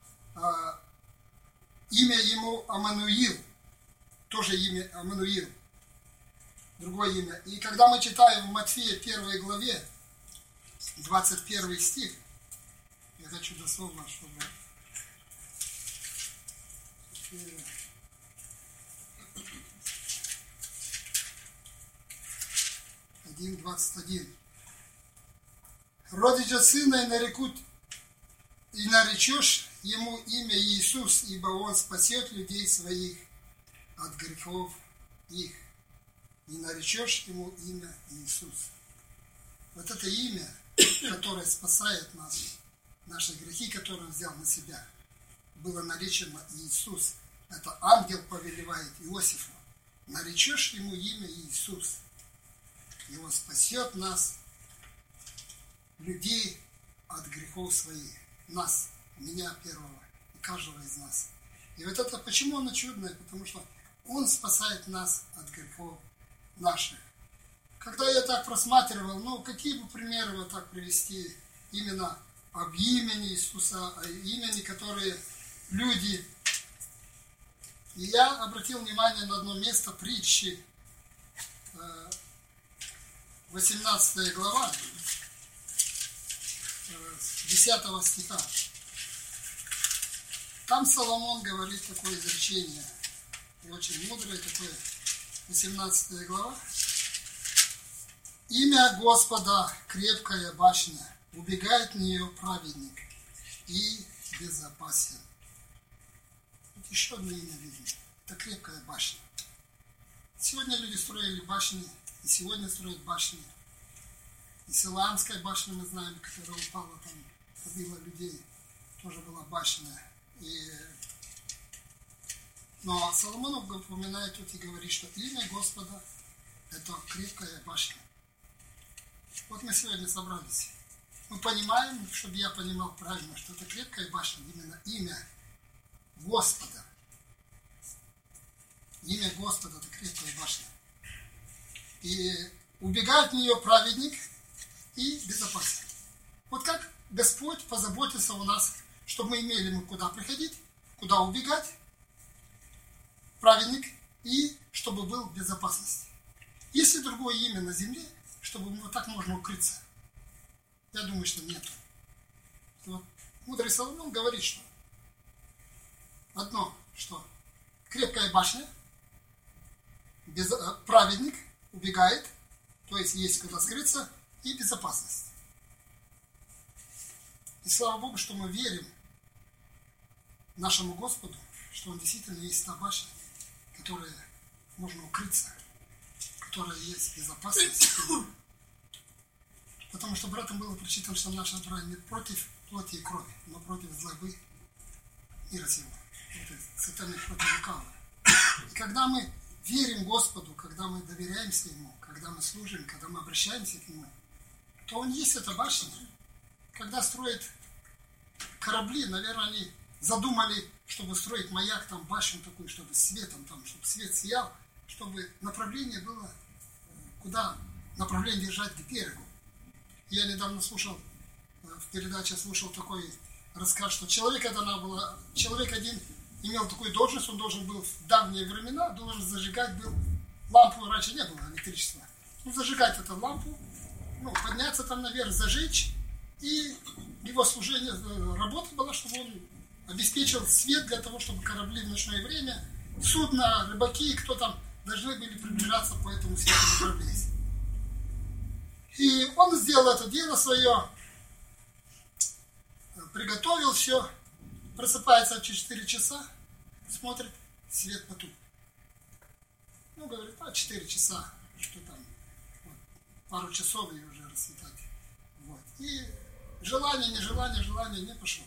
имя Ему Амануил, тоже имя Амануил, другое имя. И когда мы читаем в Матфея 1 главе, 21 стих, я хочу дословно, чтобы... 1:21. Родича сына и наречешь ему имя Иисус, ибо он спасет людей своих от грехов их. И наречешь ему имя Иисус. Вот это имя, которое спасает нас, наши грехи, которые он взял на себя, было наречено Иисус. Это ангел повелевает Иосифу. Наречешь ему имя Иисус. И он спасет нас, людей, от грехов своих. Нас, меня первого, и каждого из нас. И вот это, почему оно чудное? Потому что он спасает нас от грехов наших. Когда я так просматривал, какие бы примеры вот так привести именно об имени Иисуса, о имени, которые люди... И я обратил внимание на одно место притчи, 18 глава, 10 стиха. Там Соломон говорит такое изречение, и очень мудрое такое, 18 глава. Имя Господа крепкая башня, убегает в нее праведник и безопасен. Вот еще одно имя видно. Это крепкая башня. Сегодня люди строили башни, и сегодня строят башни. И Силаамская башня, мы знаем, которая упала там, побила людей, тоже была башня. Но Соломон упоминает тут и говорит, что имя Господа – это крепкая башня. Вот мы сегодня собрались. Мы понимаем, чтобы я понимал правильно, что это крепкая башня, именно имя Господа. Имя Господа – это крепкая башня. И убегает в нее праведник и безопасен. Вот как Господь позаботился у нас, чтобы мы имели куда приходить, куда убегать, праведник, и чтобы был в безопасности. Есть ли другое имя на земле, чтобы вот так можно укрыться? Я думаю, что нет. Вот мудрый Соломон говорит, что одно, что крепкая башня, праведник убегает, то есть есть куда скрыться, и безопасность. И слава Богу, что мы верим нашему Господу, что Он действительно есть та башня, которая можно укрыться, которая есть безопасность. Потому что братом было прочитано, что наша брань не против плоти и крови, но против злобы мира сего. Сатаны против лукавого. И когда мы верим Господу, когда мы доверяемся Ему, когда мы служим, когда мы обращаемся к Нему, то Он есть эта башня. Когда строят корабли, наверное, они задумали, чтобы строить маяк, там башню такую, чтобы светом, там, чтобы свет сиял, чтобы направление было, куда направление держать к берегу. Я недавно слушал, в передаче слушал такой рассказ, что человек один имел такую должность, он должен был в давние времена, должен зажигать был лампу, раньше не было электричества, зажигать эту лампу, подняться там наверх, зажечь, и его служение, работа была, чтобы он обеспечил свет для того, чтобы корабли в ночное время, судна, рыбаки, кто там, должны были приближаться по этому свету направлению. И он сделал это дело свое, приготовил все, просыпается через 4 часа, смотрит, свет потух. Говорит, 4 часа, что там, пару часов и уже расцветать. И желание не пошло.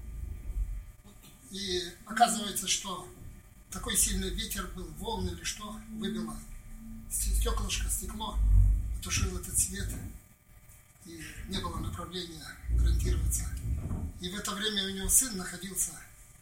И оказывается, что такой сильный ветер был, волны или что, выбило стекло, потушил этот свет, и не было направления ориентироваться. И в это время у него сын находился,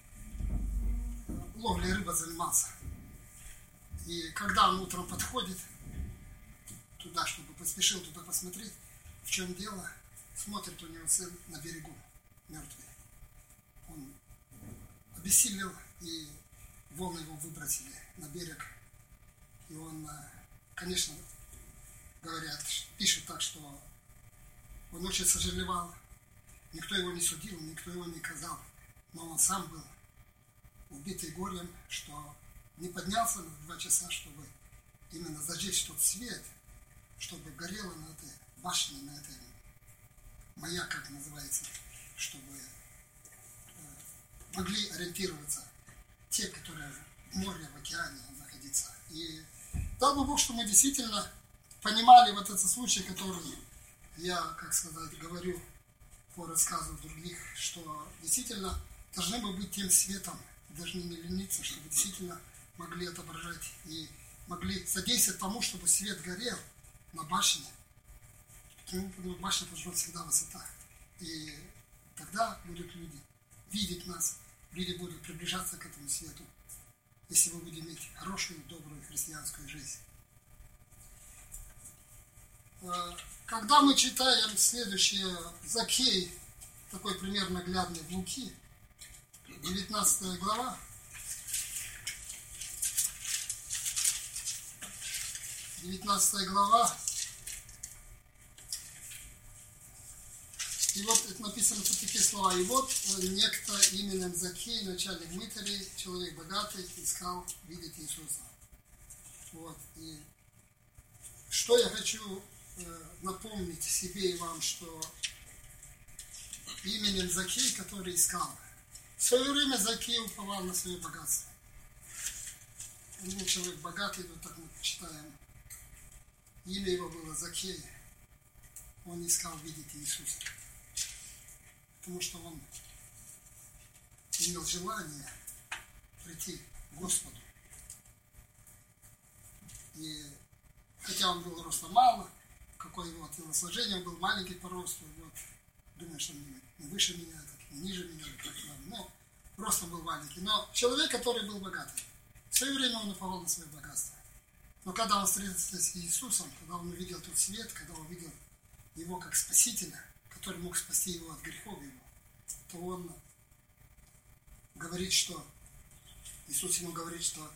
ловлей рыбы занимался. И когда он утром подходит туда, чтобы поспешил туда посмотреть, в чем дело, смотрит, у него сын на берегу мертвый. Он обессилел, и волны его выбросили на берег. И он, конечно, пишет так, что он очень сожалевал. Никто его не судил, никто его не казал. Но он сам был убитый горем, что не поднялся на 2 часа, чтобы именно зажечь тот свет, чтобы горело на этой башне, на этой маяк, как называется, чтобы могли ориентироваться те, которые в море, в океане находятся. И дал бы Бог, что мы действительно понимали вот этот случай, который я, говорю по рассказу других, что действительно должны мы быть тем светом, должны не лениться, чтобы действительно могли отображать и могли содействовать тому, чтобы свет горел на башне. Башня должна всегда высота. И тогда будут люди видеть нас, люди будут приближаться к этому свету, если мы будем иметь хорошую, добрую христианскую жизнь. Когда мы читаем следующее, Закхей, такой пример наглядный в Луки, 19 глава, 19 глава, и вот это написано тут такие слова. И вот некто именем Закхей, начальник мытарей, человек богатый, искал видеть Иисуса. И что я хочу напомнить себе и вам, что именем Закей, который искал. В свое время Закей уповал на свое богатство. Он был человек богатый, вот так мы читаем. Имя его было Закей. Он искал видеть Иисуса. Потому что он имел желание прийти к Господу. И хотя он был роста мало, какое его телосложение, он был маленький по росту, вот, думаю, что он не выше меня, так, не ниже меня, так, но ростом был маленький. Но человек, который был богатый, в свое время он уповал на свое богатство. Но когда он встретился с Иисусом, когда он увидел тот свет, когда он увидел его как Спасителя, который мог спасти его от грехов его, то он говорит, что Иисус ему говорит, что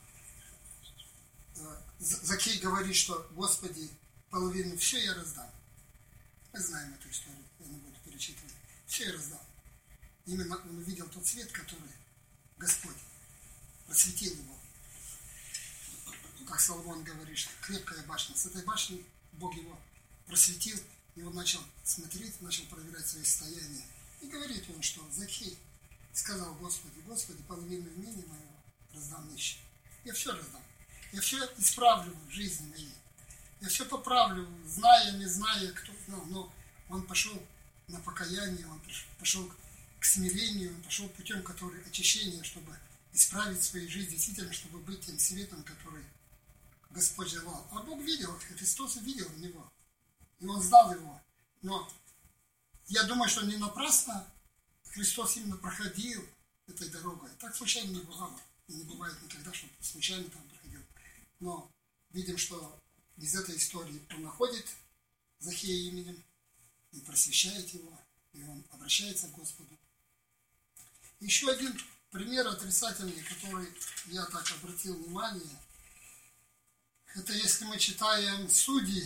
Закей говорит, что Господи, половину все я раздам. Мы знаем эту историю, я не буду перечитывать. Все я раздам. Именно он увидел тот свет, который Господь просветил его. Как Соломон говорит, что крепкая башня. С этой башни Бог его просветил, и он начал смотреть, начал проверять свои состояния. И говорит он, что Закей сказал Господи, Господи, половину имения моего раздам нищим. Я все раздам. Я все исправлю в жизни моей. Я все поправлю, зная, не зная, кто знал. Но он пошел на покаяние, он пошел к смирению, он пошел путем, который очищения, чтобы исправить свою жизнь, действительно, чтобы быть тем светом, который Господь желал. А Бог видел, Христос видел в него. И он сдал его. Но я думаю, что не напрасно Христос именно проходил этой дорогой. Так случайно не бывало. И не бывает никогда, чтобы случайно там проходил. Но видим, что из этой истории он находит Закея именем и просвещает его, и он обращается к Господу. Еще один пример отрицательный, который я так обратил внимание, это если мы читаем Судьи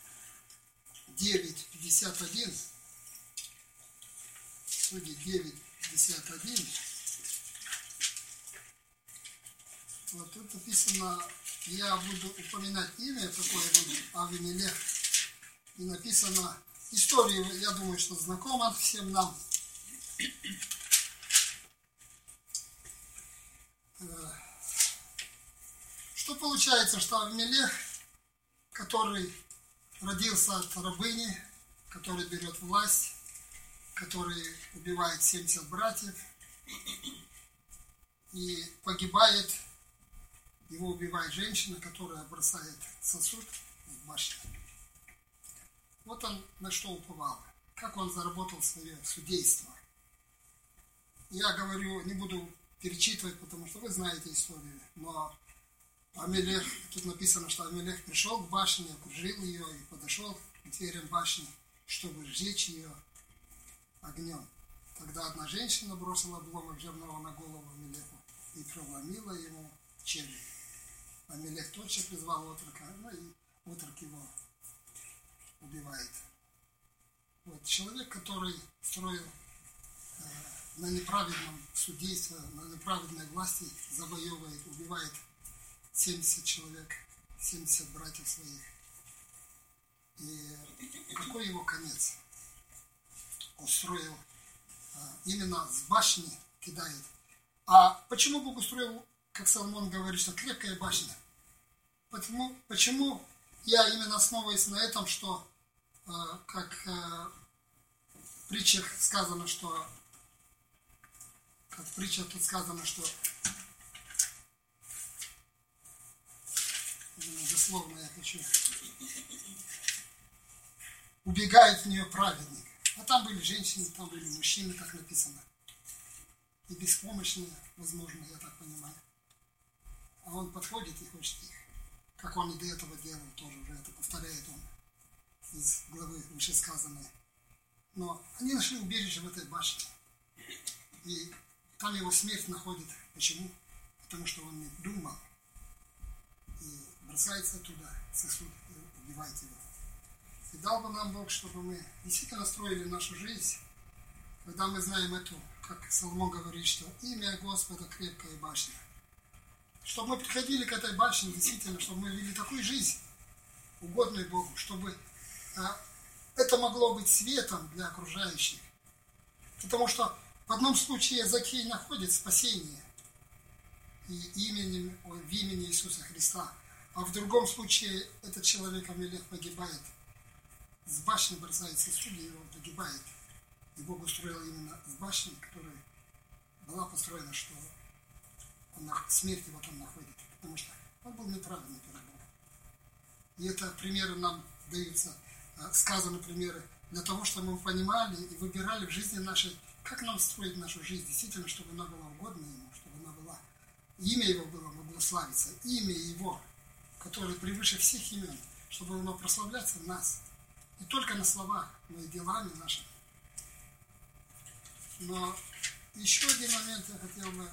9:51. Судьи 9:51. Вот тут написано, я буду упоминать имя, такое будет Авимелех. И написано, история, я думаю, что знакома всем нам. Что получается, что Авимелех, который родился от рабыни, который берет власть, который убивает 70 братьев и погибает, его убивает женщина, которая бросает сосуд в башню. Вот он на что уповал, как он заработал свое судейство. Я говорю, не буду перечитывать, потому что вы знаете историю, но Авимелех, тут написано, что Авимелех пришел к башне, окружил ее и подошел к дверям башни, чтобы сжечь ее огнем. Тогда одна женщина бросила обломок жернова на голову Авимелеху и проломила ему череп. Авимелех тотчас призвал отрока, ну и отрок его убивает. Вот человек, который строил на неправедном судействе, на неправедной власти, завоевывает, убивает 70 человек, 70 братьев своих. И какой его конец? Устроил, именно с башни кидает. А почему Бог устроил, как Соломон говорит, что крепкая башня? Почему я именно основываюсь на этом, что как в притчах сказано, что дословно я хочу, убегает в нее праведник. А там были женщины, там были мужчины, как написано. И беспомощные, возможно, я так понимаю. А он подходит и хочет их. Как он и до этого делал, тоже уже это повторяет он из главы вышесказанной. Но они нашли убежище в этой башне. И там его смерть находит. Почему? Потому что он не думал. И бросается туда, сосуд, и убивает его. И дал бы нам Бог, чтобы мы действительно строили нашу жизнь, когда мы знаем эту, как Соломон говорит, что имя Господа крепкая башня. Чтобы мы приходили к этой башне, действительно, чтобы мы вели такую жизнь, угодную Богу, чтобы это могло быть светом для окружающих. Потому что в одном случае Закхей находит спасение в имени Иисуса Христа, а в другом случае этот человек Авимелех погибает. С башни бросается судья, и он погибает. И Бог устроил именно с башни, которая была построена, что он смерть его там находит, потому что он был неправедный перед Богом. И это примеры нам даются, сказаны примеры, для того, чтобы мы понимали и выбирали в жизни нашей, как нам строить нашу жизнь, действительно, чтобы она была угодна Ему, чтобы она была, имя Его было, могло славиться, имя Его, которое превыше всех имен, чтобы оно прославляться в нас. Не только на словах, но и делами нашими. Но еще один момент я хотел бы.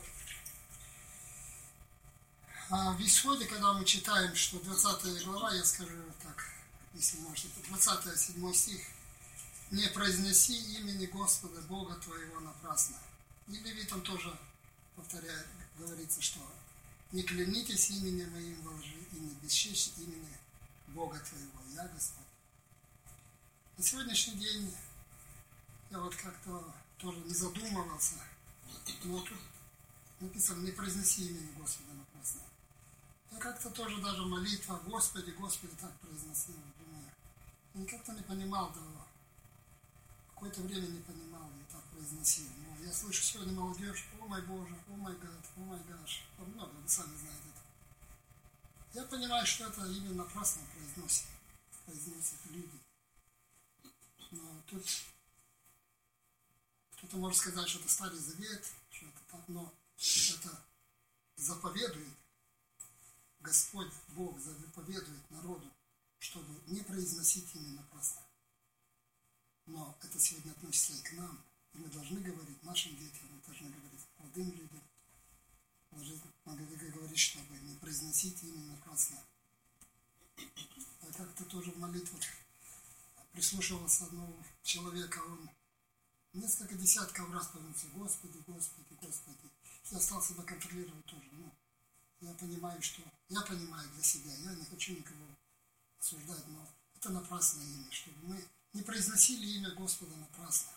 В Исходе, когда мы читаем, что 20 глава, я скажу так, если можете, 27 стих, «Не произноси имени Господа Бога твоего напрасно». И Левитам тоже повторяет, говорится, что «Не клянитесь именем моим во лжи, и не бесчестьте имени Бога твоего, я Господь». На сегодняшний день я вот как-то тоже не задумывался, но тут написано «Не произноси имени Господа напрасно». Я как-то тоже даже молитва «Господи, Господи» так произносил, думаю. И как-то не понимал, да, какое-то время не понимал и так произносил. Но я слышу сегодня молодежь: «О мой Боже, о мой гад, о мой гаш». Много, вы сами знаете это. Я понимаю, что это именно напрасно произносят люди. Но тут кто-то может сказать, что это Старый Завет, что это так, но это заповедует. Господь, Бог заповедует народу, чтобы не произносить имя напрасно. Но это сегодня относится и к нам. И мы должны говорить нашим детям, мы должны говорить молодым людям, должны говорить, чтобы не произносить имя напрасно. Я как-то тоже в молитвах прислушивался одного человека, он несколько десятков раз повернулся: «Господи, Господи, Господи». Я стал себя контролировать тоже. Я понимаю, что я понимаю для себя, я не хочу никого осуждать, но это напрасное имя, чтобы мы не произносили имя Господа напрасно.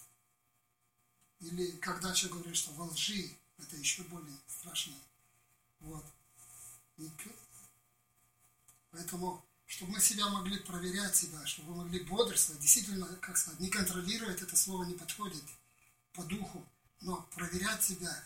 Или когда человек говорит, что во лжи, это еще более страшнее. Вот. И поэтому, чтобы мы себя могли проверять себя, чтобы мы могли бодрствовать, действительно, как сказать, не контролировать, это слово не подходит по духу, но проверять себя,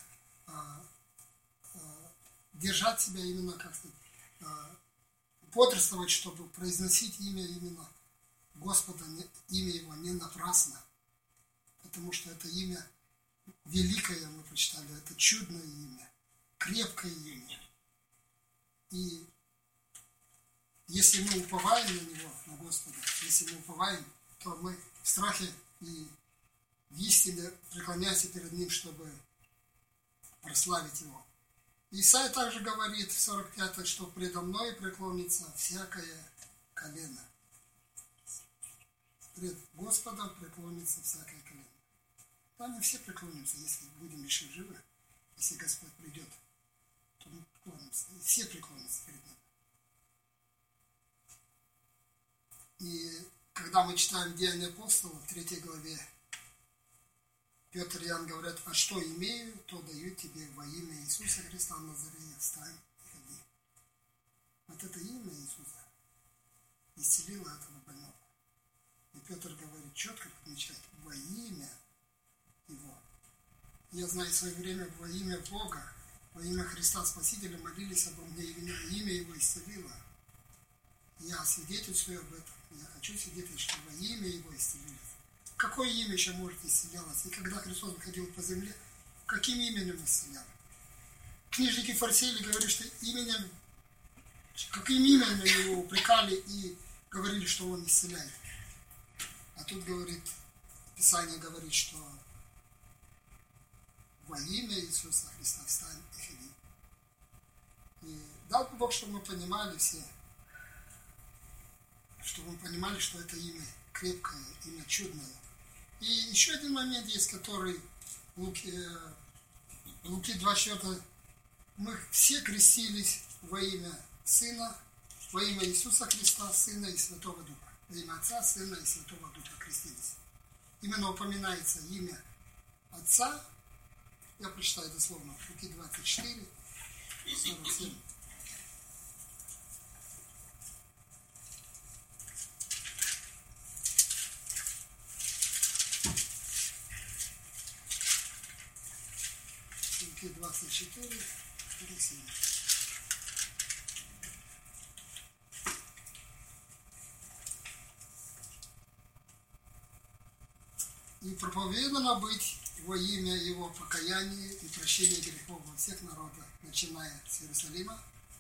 держать себя именно, как сказать, бодрствовать, чтобы произносить имя именно Господа, имя Его не напрасно. Потому что это имя великое, мы прочитали, это чудное имя, крепкое имя. И если мы уповаем на Него, на Господа, если мы уповаем, то мы в страхе и в истине преклоняемся перед Ним, чтобы прославить Его. Исайя также говорит в 45-й, что предо мной преклонится всякое колено. Пред Господом преклонится всякое колено. Да, мы все преклонимся, если будем еще живы. Если Господь придет, то мы преклонимся. И все преклонятся перед Ним. И когда мы читаем Деяния апостолов в 3 главе, Петр и Иоанн говорят: «А что имею, то даю тебе во имя Иисуса Христа Назарея, встань и ходи». Вот это имя Иисуса исцелило этого больного. И Петр говорит, четко отмечает: во имя Его. Я знаю, в свое время во имя Бога, во имя Христа Спасителя молились обо мне, и имя Его исцелило. Я свидетельствую об этом. Я хочу свидетельствовать, что во имя Его исцелилось. Какое имя еще может исцелялось? И когда Христос выходил по земле, каким именем исцелял? Книжники фарисеи говорили, что каким именем Его упрекали и говорили, что Он исцеляет. А тут говорит, Писание говорит, что во имя Иисуса Христа встань и ходи. И дай Бог, чтобы мы понимали все, чтобы мы понимали, что это имя крепкое, имя чудное. И еще один момент есть, который в Луки 24. Мы все крестились во имя Сына, во имя Иисуса Христа, Сына и Святого Духа. Во имя Отца, Сына и Святого Духа крестились. Именно упоминается имя Отца. Я прочитаю дословно. Луки 24, 47. Луки 24, 47. И проповедано быть во имя Его покаяния и прощения грехов во всех народах, начиная с Иерусалима.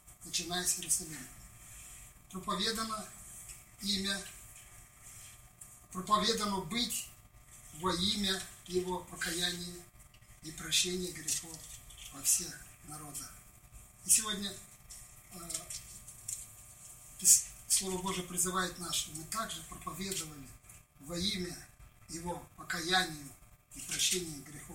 Проповедано быть во имя Его покаяния и прощения грехов во всех народах. И сегодня Слово Божие призывает нас, чтобы мы также проповедовали во имя Его покаянию и прощению грехов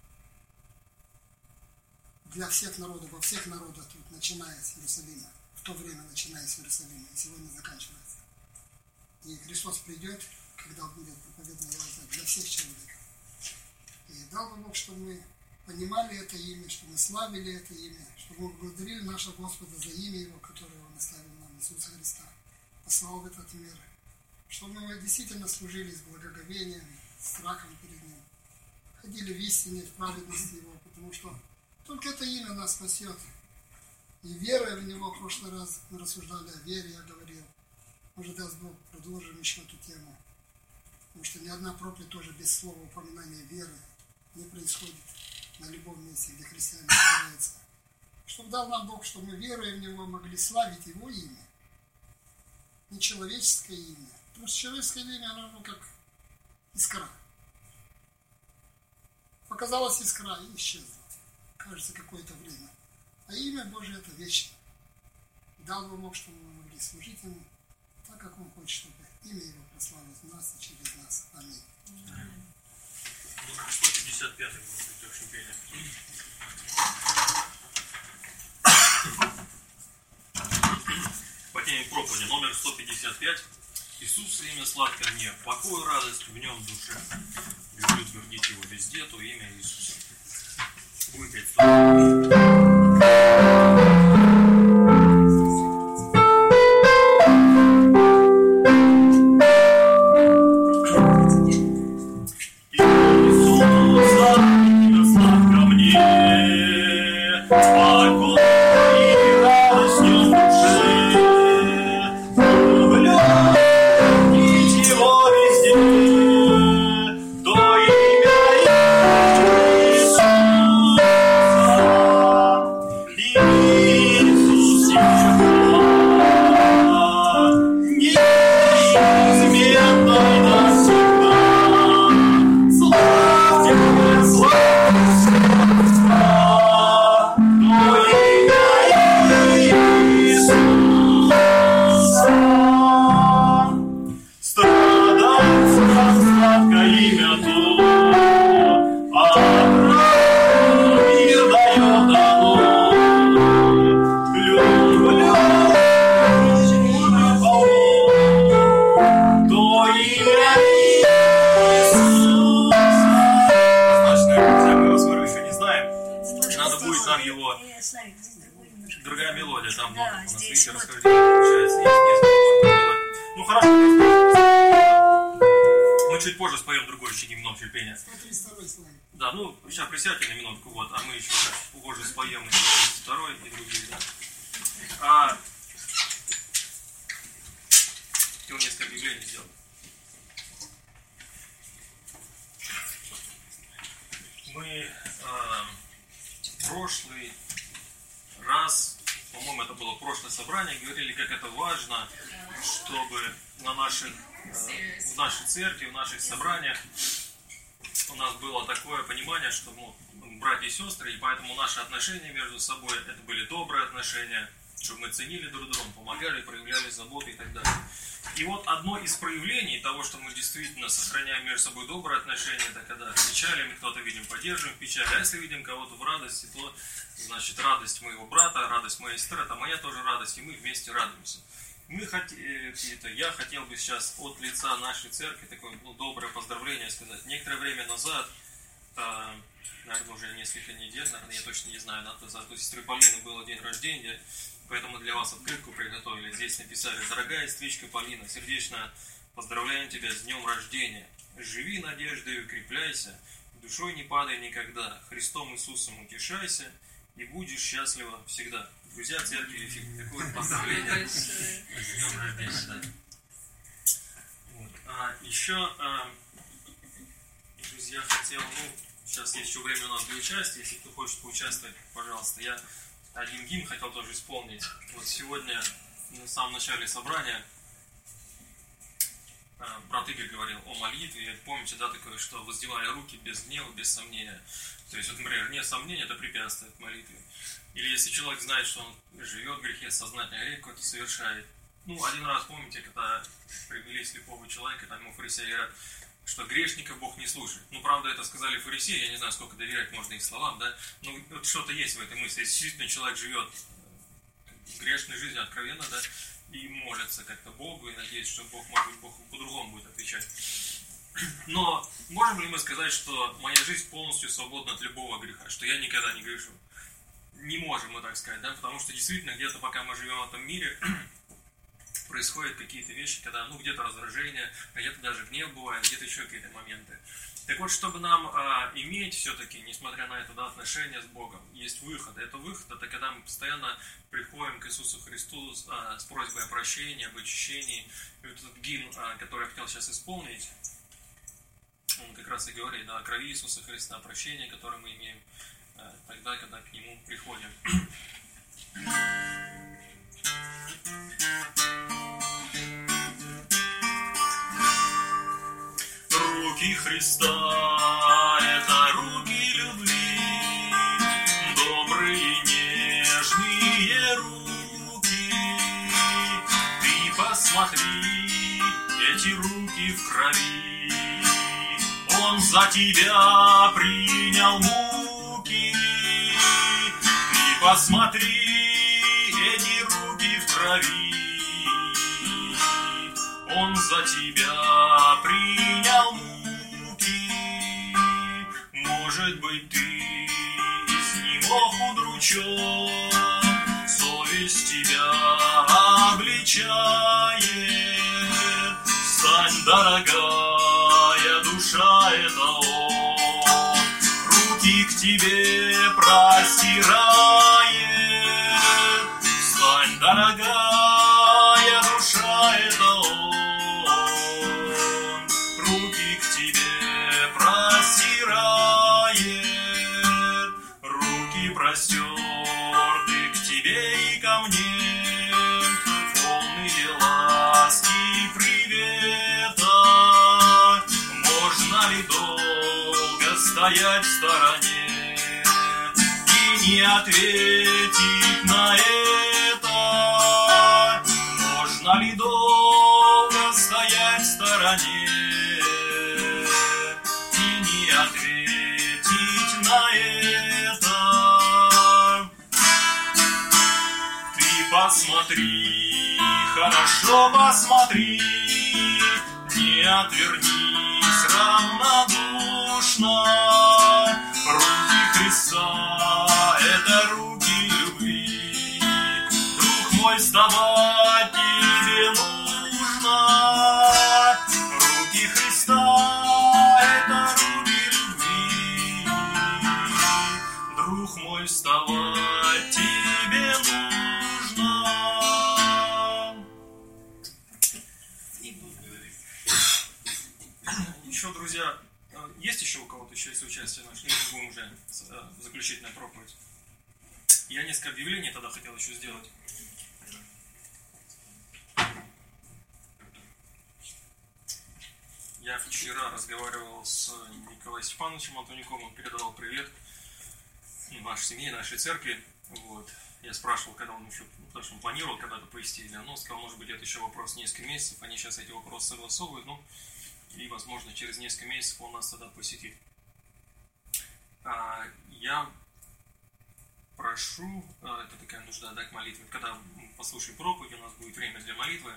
для всех народов, во всех народах, тут, начиная с Иерусалима, в то время начиная с Иерусалима, и сегодня заканчивается. И Христос придет, когда будет проповедано Его для всех человек. И дал бы Бог, чтобы мы понимали это имя, чтобы мы славили это имя, чтобы мы благодарили нашего Господа за имя Его, которое Он оставил нам, Иисуса Христа, послал в этот мир, чтобы мы действительно служили с благоговением, с страхом перед Ним, ходили в истине, в праведности Его, потому что только это имя нас спасет. И веруя в Него, в прошлый раз мы рассуждали о вере, я говорил, может, даст Бог, продолжим еще эту тему, потому что ни одна проповедь тоже без слова упоминания веры не происходит на любом месте, где христиане собираются. Чтобы дал нам Бог, чтобы мы, веруя в Него, могли славить Его имя. Не человеческое имя. Потому что человеческое имя, оно как искра. Показалась искра и исчезла. Кажется, какое-то время. А имя Божие это вечно. Дал бы Бог, чтобы мы могли служить Ему так, как Он хочет, чтобы имя Его прославилось в нас и через нас. Аминь. 155 будет очень пение. По теме проповеди номер 155. Иисус имя сладко мне, покой, радость в нем душе. Люблю твердить его везде, то имя Иисуса. Будет 500. Да, ну, сейчас присядьте на минутку, вот, а мы еще позже споем еще 32-й и другие, да. Хотел несколько объявлений сделать. Мы прошлый раз, по-моему, это было прошлое собрание, говорили, как это важно, чтобы в нашей церкви, в наших собраниях у нас было такое понимание, что братья и сестры, и поэтому наши отношения между собой, это были добрые отношения, чтобы мы ценили друг друга, помогали, проявляли заботу и так далее. И вот одно из проявлений того, что мы действительно сохраняем между собой добрые отношения, это когда в печали мы кто-то видим, поддерживаем в печали, а если видим кого-то в радости, то значит радость моего брата, радость моей сестры, это моя тоже радость, и мы вместе радуемся. Я хотел бы сейчас от лица нашей церкви такое доброе поздравление сказать. Некоторое время назад наверное, уже несколько недель, наверное, я точно не знаю, у сестры Полины был день рождения, поэтому для вас открытку приготовили. Здесь написали: «Дорогая сестричка Полина, сердечно поздравляем тебя с днем рождения. Живи надеждой и укрепляйся, душой не падай никогда, Христом Иисусом утешайся, и будешь счастлива всегда». Друзья церкви Ефим, такое поздравление с днем рождения. Да. Вот. Еще, друзья, хотел, сейчас есть еще время у нас для участия, если кто хочет поучаствовать, пожалуйста. Я один гимн хотел тоже исполнить. Вот сегодня, в самом начале собрания, брат Игорь говорил о молитве. Помните, да, такое, что воздевали руки без гнева, без сомнения. То есть, вот, например, нет сомнения, это препятствие к молитве. Или если человек знает, что он живет в грехе, сознательно грех какой-то совершает. Один раз, помните, когда привели слепого человека, там ему фарисеи говорят, что грешника Бог не слушает. Правда, это сказали фарисеи, я не знаю, сколько доверять можно их словам, да, вот что-то есть в этой мысли. Если действительно человек живет грешной жизнью откровенно, да, и молится как-то Богу, и надеется, что Бог, может быть, Бог по-другому будет отвечать. Но можем ли мы сказать, что моя жизнь полностью свободна от любого греха, что я никогда не грешу? Не можем мы так сказать, да, потому что действительно где-то, пока мы живем в этом мире, происходят какие-то вещи, когда, где-то раздражение, где-то даже гнев бывает, где-то еще какие-то моменты. Так вот, чтобы нам иметь все-таки, несмотря на это, да, отношения с Богом, есть выход. Это выход, это когда мы постоянно приходим к Иисусу Христу с просьбой о прощении, об очищении. И вот этот гимн, который я хотел сейчас исполнить, он как раз и говорит, да, о крови Иисуса Христа, о прощении, которое мы имеем тогда, когда к Нему приходим. Руки Христа — это руки любви, добрые, нежные руки. Ты посмотри, эти руки в крови, Он за тебя принял муки. Ты посмотри, эти руки в крови, Он за тебя принял муки. Может быть, ты изнемог удручен, совесть тебя обличает. Встань, дорогая душа, это Он руки к тебе простирает. Встань, дорогая душа, это Он руки к тебе простирает. Руки простерты к тебе и ко мне, полные ласки и привета. Можно ли долго стоять в стороне и не ответить на это? Можно ли долго стоять в стороне и не ответить на это? Ты посмотри, хорошо посмотри, не отвернись равнодушно. Руки Христа — это руки любви. Друг мой, вставать тебе нужно. Руки Христа — это руки любви. Друг мой, вставать тебе нужно. Еще, друзья, есть еще у кого-то еще есть участие наше? Мы будем уже заключительная проповедь. Я несколько объявлений тогда хотел еще сделать. Я вчера разговаривал с Николаем Степановичем Антоником, он передавал привет нашей семье, нашей церкви. Вот. Я спрашивал, когда он еще, потому что он планировал когда-то повести, но он сказал, может быть, это еще вопрос несколько месяцев, они сейчас эти вопросы согласовывают, и, возможно, через несколько месяцев он нас тогда посетит. Я прошу, это такая нужда, да, к молитве, когда послушаем проповедь, у нас будет время для молитвы.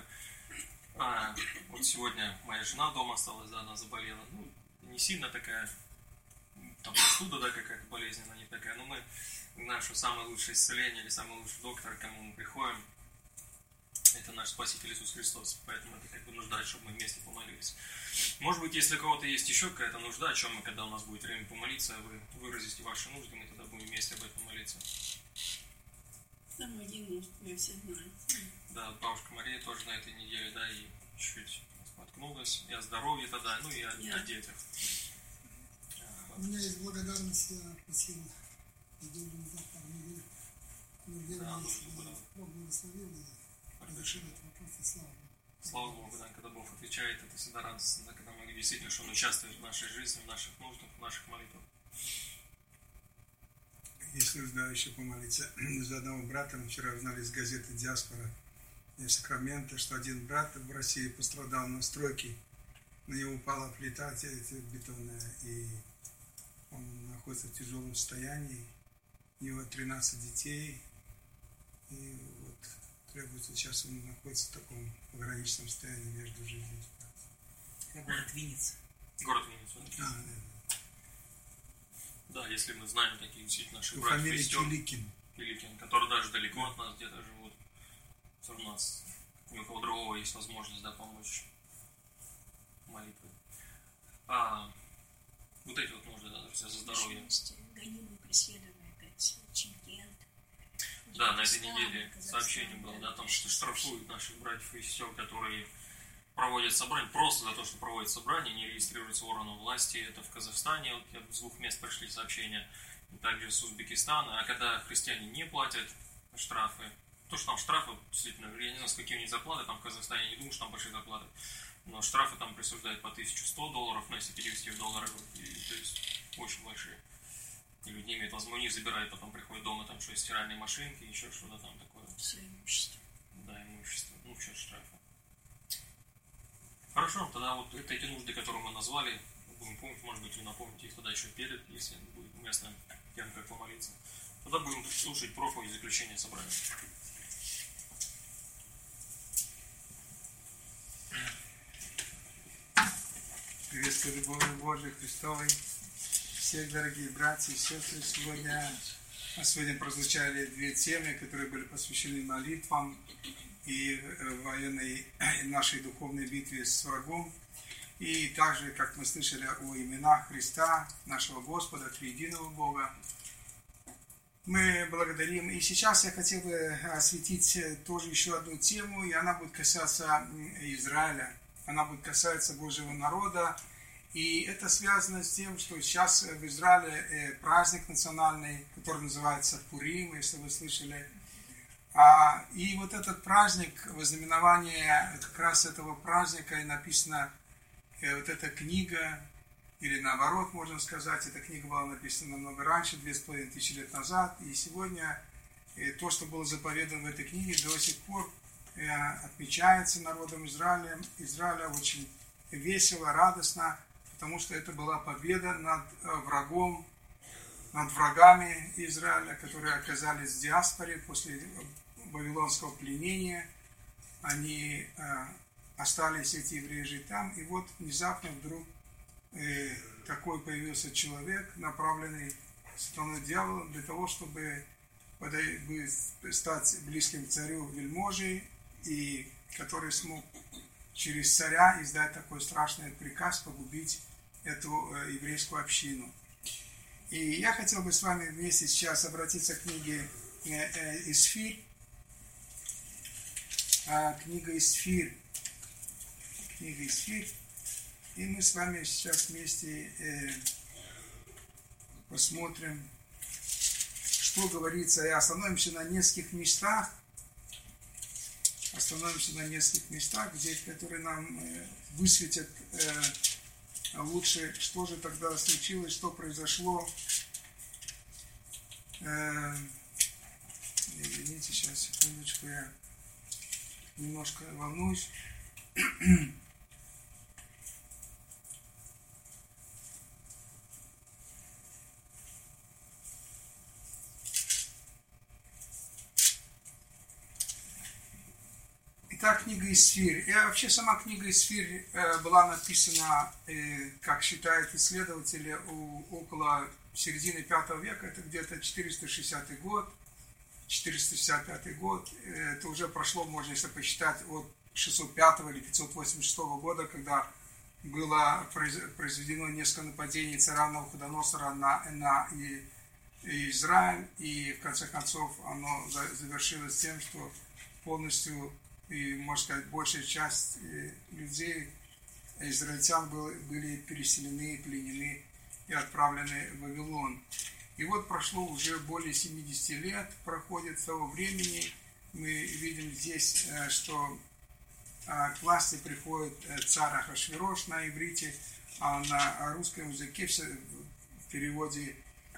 Вот сегодня моя жена дома осталась, да, она заболела. Не сильно такая там простуда, да, какая-то болезнь, она не такая. Но мы, наше самое лучшее исцеление или самый лучший доктор, к кому мы приходим, это наш Спаситель Иисус Христос. Поэтому это как бы нужда, чтобы мы вместе помолились. Может быть, если у кого-то есть еще какая-то нужда, о чем мы, когда у нас будет время помолиться, вы выразите ваши нужды, мы тогда будем вместе об этом молиться. Самое дивное, что мы все знаем. Да, бабушка Мария тоже на этой неделе, да, и чуть-чуть споткнулась. И о здоровье тогда, ну и о детях. У меня есть благодарность, я просил неделю назад, пару недель. Но верно, если Бог благословил, и разрешил этот вопрос, и слава Богу. Слава Богу, да, когда Бог отвечает, это всегда радостно, да, когда мы действительно, что Он участвует в нашей жизни, в наших нуждах, в наших молитвах. Есть нужда еще помолиться за одного брата. Мы вчера узнали из газеты «Диаспора» из Сакрамента, что один брат в России пострадал на стройке. На него упала плита бетонная, и он находится в тяжелом состоянии. У него 13 детей. И вот требуется, сейчас он находится в таком пограничном состоянии между жизнью и смертью. Это город Винница. Город Винница. Да. Да, если мы знаем такие действительно наших Его братьев и фамилия сестер, Пиликин. которые даже далеко от нас где-то живут. У нас ни у кого другого есть возможность, да, помочь молитвой. Вот эти вот нужды, да, друзья, за здоровье. Гонимый, преследуемый опять Чимкент. Да, на этой неделе сообщение было, да, о том, что штрафуют наших братьев и сестер, которые проводят собрание, просто за то, что проводят собрание, не регистрируются органы власти. Это в Казахстане, вот с 2 мест пришли сообщения, и также с Узбекистана. А когда христиане не платят штрафы, то, что там штрафы, действительно, я не знаю, с какими у них зарплаты, там в Казахстане, я не думаю, что там большие зарплаты, но штрафы там присуждают по $1100, но если перевести в доллары, то есть очень большие. И люди не имеют возможности, у них забирают, потом приходят дома, там что, стиральные машинки, еще что-то там такое. Все имущество. Да, имущество, ну, в счет штрафа. Хорошо, тогда вот это эти нужды, которые мы назвали, будем помнить, может быть, вы напомните их тогда еще перед, если будет уместно тем, как помолиться. Тогда будем слушать проповедь заключения собрания. Приветствую любовью Божией Христовой. Всех, дорогие братья и сестры, сегодня прозвучали 2 темы, которые были посвящены молитвам и военной нашей духовной битве с врагом. И также, как мы слышали о именах Христа, нашего Господа, триединого Бога. Мы благодарим. И сейчас я хотел бы осветить тоже еще одну тему, и она будет касаться Израиля. Она будет касаться Божьего народа. И это связано с тем, что сейчас в Израиле праздник национальный, который называется Пурим, если вы слышали. И вот этот праздник, вознаменование как раз этого праздника, и написана вот эта книга, или наоборот, можно сказать, эта книга была написана намного раньше, 2500 лет назад, и сегодня то, что было заповедано в этой книге, до сих пор отмечается народом Израиля очень весело, радостно, потому что это была победа над врагами Израиля, которые оказались в диаспоре после вавилонского пленения. Они остались, эти евреи, жить там, и вот внезапно вдруг такой появился человек, направленный сатаной дьяволом для того, чтобы стать близким к царю вельможей, и который смог через царя издать такой страшный приказ погубить эту еврейскую общину. И я хотел бы с вами вместе сейчас обратиться к книге Исфирь. Книга Исфирь. И мы с вами сейчас вместе посмотрим, что говорится, и остановимся на нескольких местах, которые нам высветят лучше, что же тогда случилось, что произошло. Извините, сейчас, секундочку, я немножко волнуюсь. Итак, книга Исфирь. И вообще сама книга Исфирь была написана, как считают исследователи, около середины V века, это где-то 460 год, 465 год. Это уже прошло, можно если посчитать, от 605 или 586 года, когда было произведено несколько нападений царя Навуходоносора на Израиль, и в конце концов оно завершилось тем, что полностью, и, можно сказать, большая часть людей, израильтян, были переселены, пленены и отправлены в Вавилон. И вот прошло уже более 70 лет, проходит с того времени. Мы видим здесь, что к власти приходит царь Ахашвирош на иврите, а на русском языке в переводе,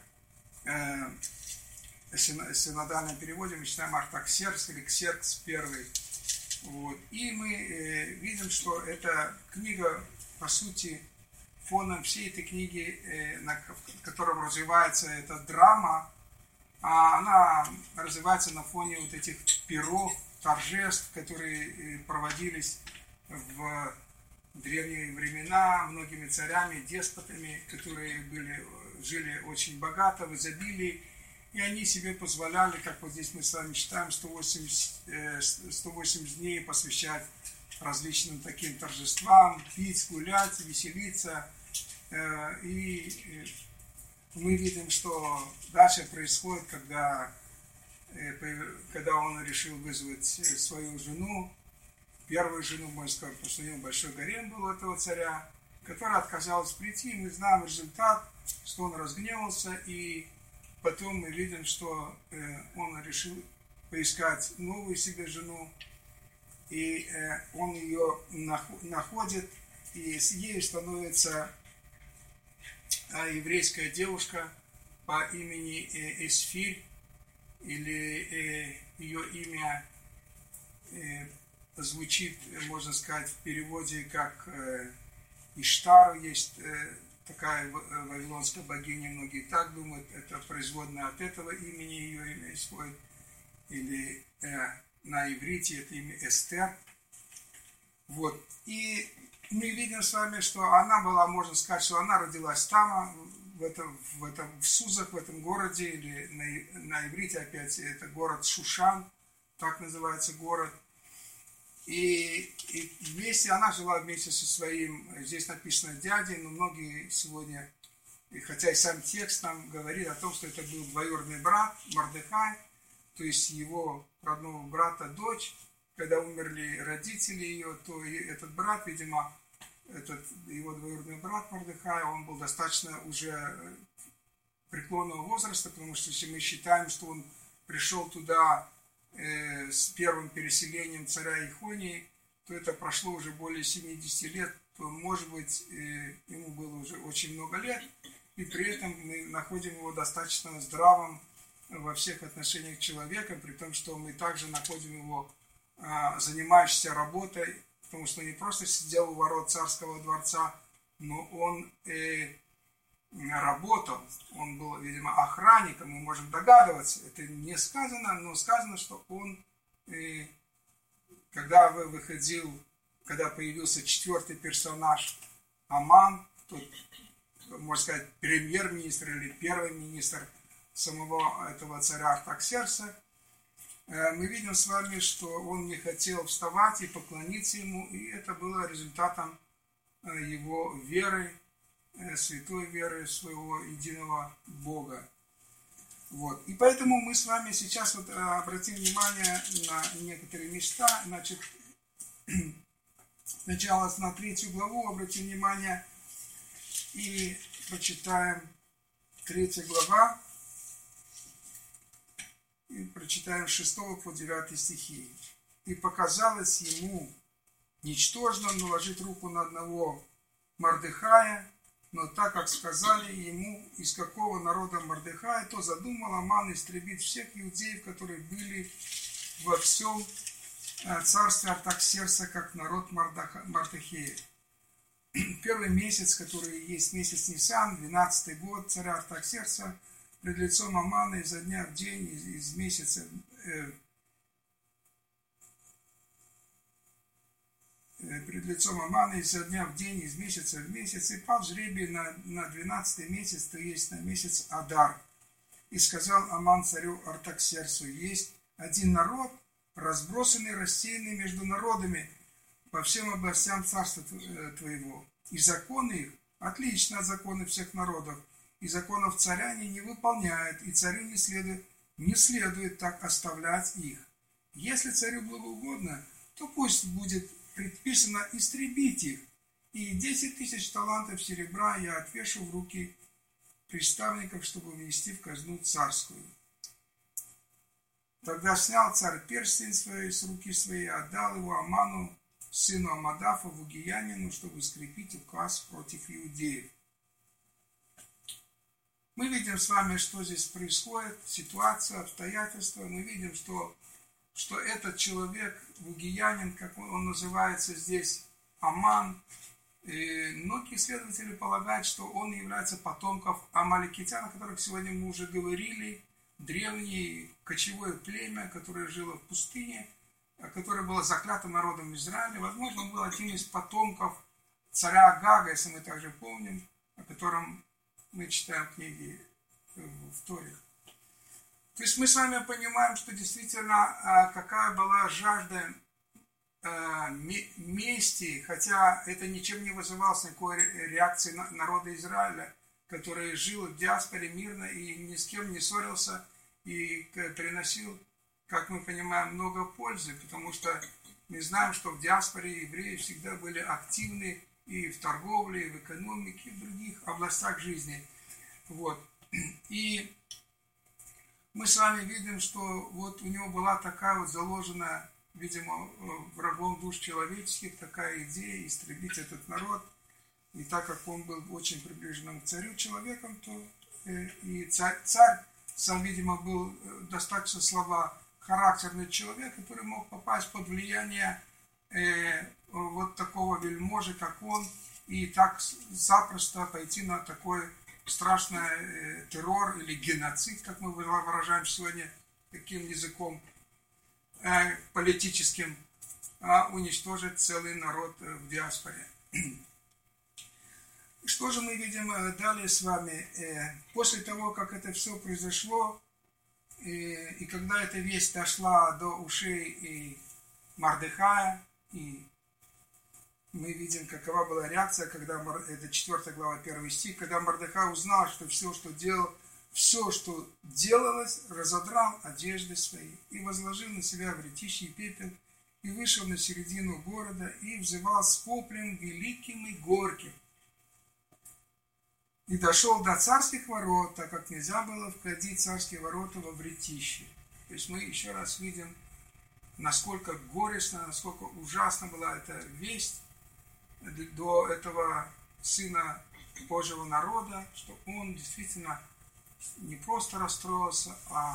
синодальном переводе мы читаем Артаксеркс или Ксеркс I. Вот. И мы видим, что эта книга, по сути, фоном всей этой книги, в котором развивается эта драма, она развивается на фоне вот этих пиров, торжеств, которые проводились в древние времена многими царями, деспотами, которые жили очень богато, в изобилии, и они себе позволяли, как вот здесь мы с вами читаем, 180 дней посвящать различным таким торжествам, пить, гулять, веселиться. И мы видим, что дальше происходит, когда он решил вызвать свою жену, первую жену, можно сказать, потому что у него большой гарем был у этого царя, которая отказалась прийти. Мы знаем результат, что он разгневался, и потом мы видим, что он решил поискать новую себе жену, и он ее находит, и ею становится еврейская девушка по имени Исфирь, или ее имя звучит, можно сказать, в переводе как Иштар. Есть такая вавилонская богиня, многие так думают, это производная от этого имени, ее имя исходит, или на иврите это имя Эстер. Вот. И мы видим с вами, что она была, можно сказать, что она родилась там, в Сузах, в этом городе, или на иврите опять это город Шушан, так называется город. И вместе, она жила вместе со своим, здесь написано дядей, но многие сегодня, хотя и сам текст нам говорит о том, что это был двоюродный брат Мордехай, то есть его родного брата дочь. Когда умерли родители ее, то этот брат, видимо, его двоюродный брат Мордехай, он был достаточно уже преклонного возраста, потому что если мы считаем, что он пришел туда с первым переселением царя Ихонии, то это прошло уже более 70 лет, то, может быть, ему было уже очень много лет, и при этом мы находим его достаточно здравым во всех отношениях человеком, при том, что мы также находим его занимающийся работой, потому что он не просто сидел у ворот царского дворца, но он работал, он был, видимо, охранником, мы можем догадываться, это не сказано, но сказано, что он, когда появился четвертый персонаж Аман, тот, можно сказать, премьер-министр или первый министр самого этого царя Артаксеркса, мы видим с вами, что он не хотел вставать и поклониться ему, и это было результатом его веры, святой веры своего единого Бога. Вот. И поэтому мы с вами сейчас вот обратим внимание на некоторые места. Значит, сначала на 3 главу обратим внимание и прочитаем 3 глава. И прочитаем с 6 по 9 стихи. «И показалось ему ничтожно наложить руку на одного Мордехая, но так как сказали ему, из какого народа Мордехай, то задумал Аман истребить всех иудеев, которые были во всем царстве Артаксеркса, как народ Мордехея. Первый месяц, который есть месяц Нисан, 12-й год царя Артаксеркса, пред лицом Амана изо дня в день, из месяца пред лицом Амана изо дня в день, из месяца в месяц, и пал жребий на 12-й месяц, то есть на месяц Адар. И сказал Аман царю Артаксерксу: есть один народ, разбросанный, рассеянный между народами по всем областям царства твоего. И законы их отличны от законов всех народов, и законов царя они не выполняют, и царю не следует так оставлять их. Если царю благоугодно, то пусть будет предписано истребить их, и 10 000 талантов серебра я отвешу в руки приставников, чтобы внести в казну царскую. Тогда снял царь перстень свой с руки своей, отдал его Аману, сыну Амадафа, вугиянину, чтобы скрепить указ против иудеев. Мы видим с вами, что здесь происходит, ситуация, обстоятельства. Мы видим, что этот человек, вугиянин, как он называется здесь, Аман, и многие исследователи полагают, что он является потомком амаликитян, о которых сегодня мы уже говорили, древнее кочевое племя, которое жило в пустыне, которое было заклято народом Израиля. Возможно, он был один из потомков царя Агага, если мы также помним, о котором мы читаем книги в Торе. То есть мы с вами понимаем, что действительно какая была жажда мести, хотя это ничем не вызывалось никакой реакции народа Израиля, который жил в диаспоре мирно и ни с кем не ссорился и приносил, как мы понимаем, много пользы, потому что мы знаем, что в диаспоре евреи всегда были активны и в торговле, и в экономике, и в других областях жизни. Вот. И мы с вами видим, что вот у него была такая вот заложенная, видимо, врагом душ человеческих, такая идея истребить этот народ. И так как он был очень приближенным к царю человеком, то и царь сам, видимо, был достаточно слабохарактерный человек, который мог попасть под влияние вот такого вельможи, как он, и так запросто пойти на такой страшный террор или геноцид, как мы выражаем сегодня таким языком политическим, уничтожить целый народ в диаспоре. Что же мы видим далее с вами? После того, как это все произошло, и когда эта весть дошла до ушей и Мордехая, и мы видим, какова была реакция, когда, это 4 глава, 1 стих, когда Мордехай узнал, что все, что делалось, разодрал одежды свои и возложил на себя вретище и пепел, и вышел на середину города и взывал с воплем великим и горьким. И дошел до царских ворот, так как нельзя было входить в царские ворота во вретище. То есть мы еще раз видим, насколько горестно, насколько ужасна была эта весть до этого сына Божьего народа, что он действительно не просто расстроился,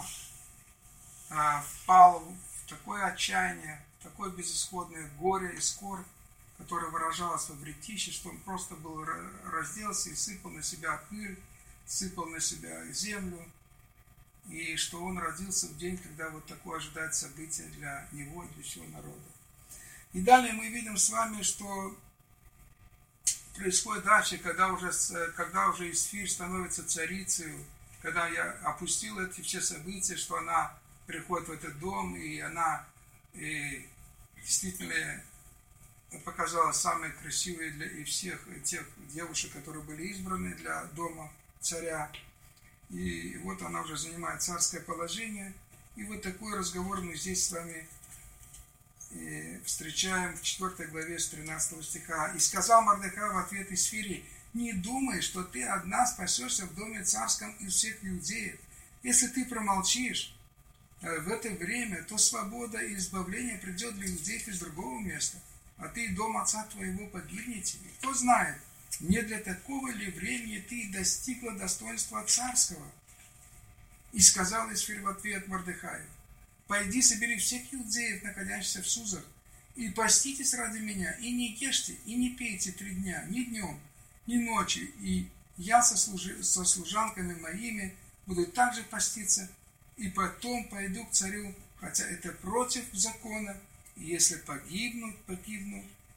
а впал в такое отчаяние, в такое безысходное горе и скорбь, которое выражалось во вретище, что он просто был разделся и сыпал на себя пыль, сыпал на себя землю, и что он родился в день, когда вот такое ожидает событие для него и для всего народа. И далее мы видим с вами, что происходит дальше, когда уже Исфирь становится царицей, когда я опустил эти все события, что она приходит в этот дом, и она действительно показалась самой красивой из всех тех девушек, которые были избраны для дома царя. И вот она уже занимает царское положение. И вот такой разговор мы здесь с вами встречаем в 4 главе с 13 стиха. «И сказал Мордехай в ответ Исфири: не думай, что ты одна спасешься в доме царском из всех иудеев. Если ты промолчишь в это время, то свобода и избавление придет для иудеев из другого места, а ты и дом отца твоего погибнете. И кто знает, не для такого ли времени ты достигла достоинства царского?» И сказал Исфирь в ответ Мордехаю: «Пойди, собери всех иудеев, находящихся в Сузах, и поститесь ради меня, и не ешьте, и не пейте 3 дня, ни днем, ни ночью, и я со служанками моими буду также поститься, и потом пойду к царю, хотя это против закона, и если погибнут,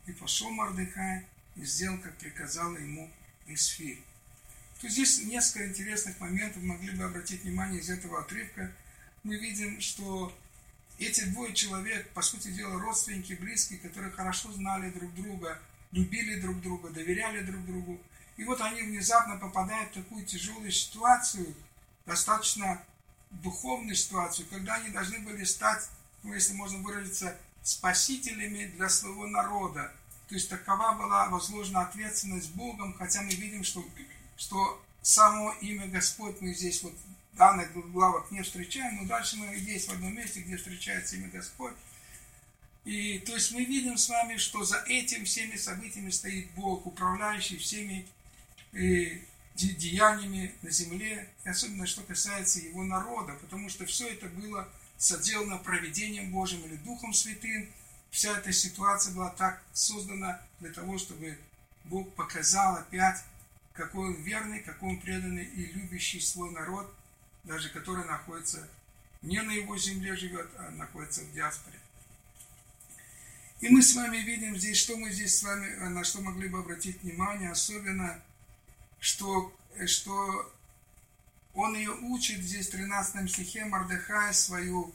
И пошел Мордехай и сделал, как приказала ему Эсфирь. То здесь несколько интересных моментов могли бы обратить внимание из этого отрывка. Мы видим, что эти двое человек, по сути дела, родственники, близкие, которые хорошо знали друг друга, любили друг друга, доверяли друг другу. И вот они внезапно попадают в такую тяжелую ситуацию, достаточно духовную ситуацию, когда они должны были стать, ну, если можно выразиться, спасителями для своего народа. То есть такова была возложена ответственность Богом, хотя мы видим, что само имя Господь мы здесь вот в данных главах не встречаем, но дальше мы есть в одном месте, где встречается имя Господь. И то есть мы видим с вами, что за этим всеми событиями стоит Бог, управляющий всеми деяниями на земле, и особенно что касается его народа, потому что все это было соделано провидением Божьим или Духом Святым. Вся эта ситуация была так создана для того, чтобы Бог показал опять, какой Он верный, какой Он преданный и любящий свой народ, даже который находится не на его земле живет, а находится в диаспоре. И мы с вами видим здесь, что мы здесь с вами, на что могли бы обратить внимание, особенно, что он ее учит здесь в 13 стихе, Мордехай, свою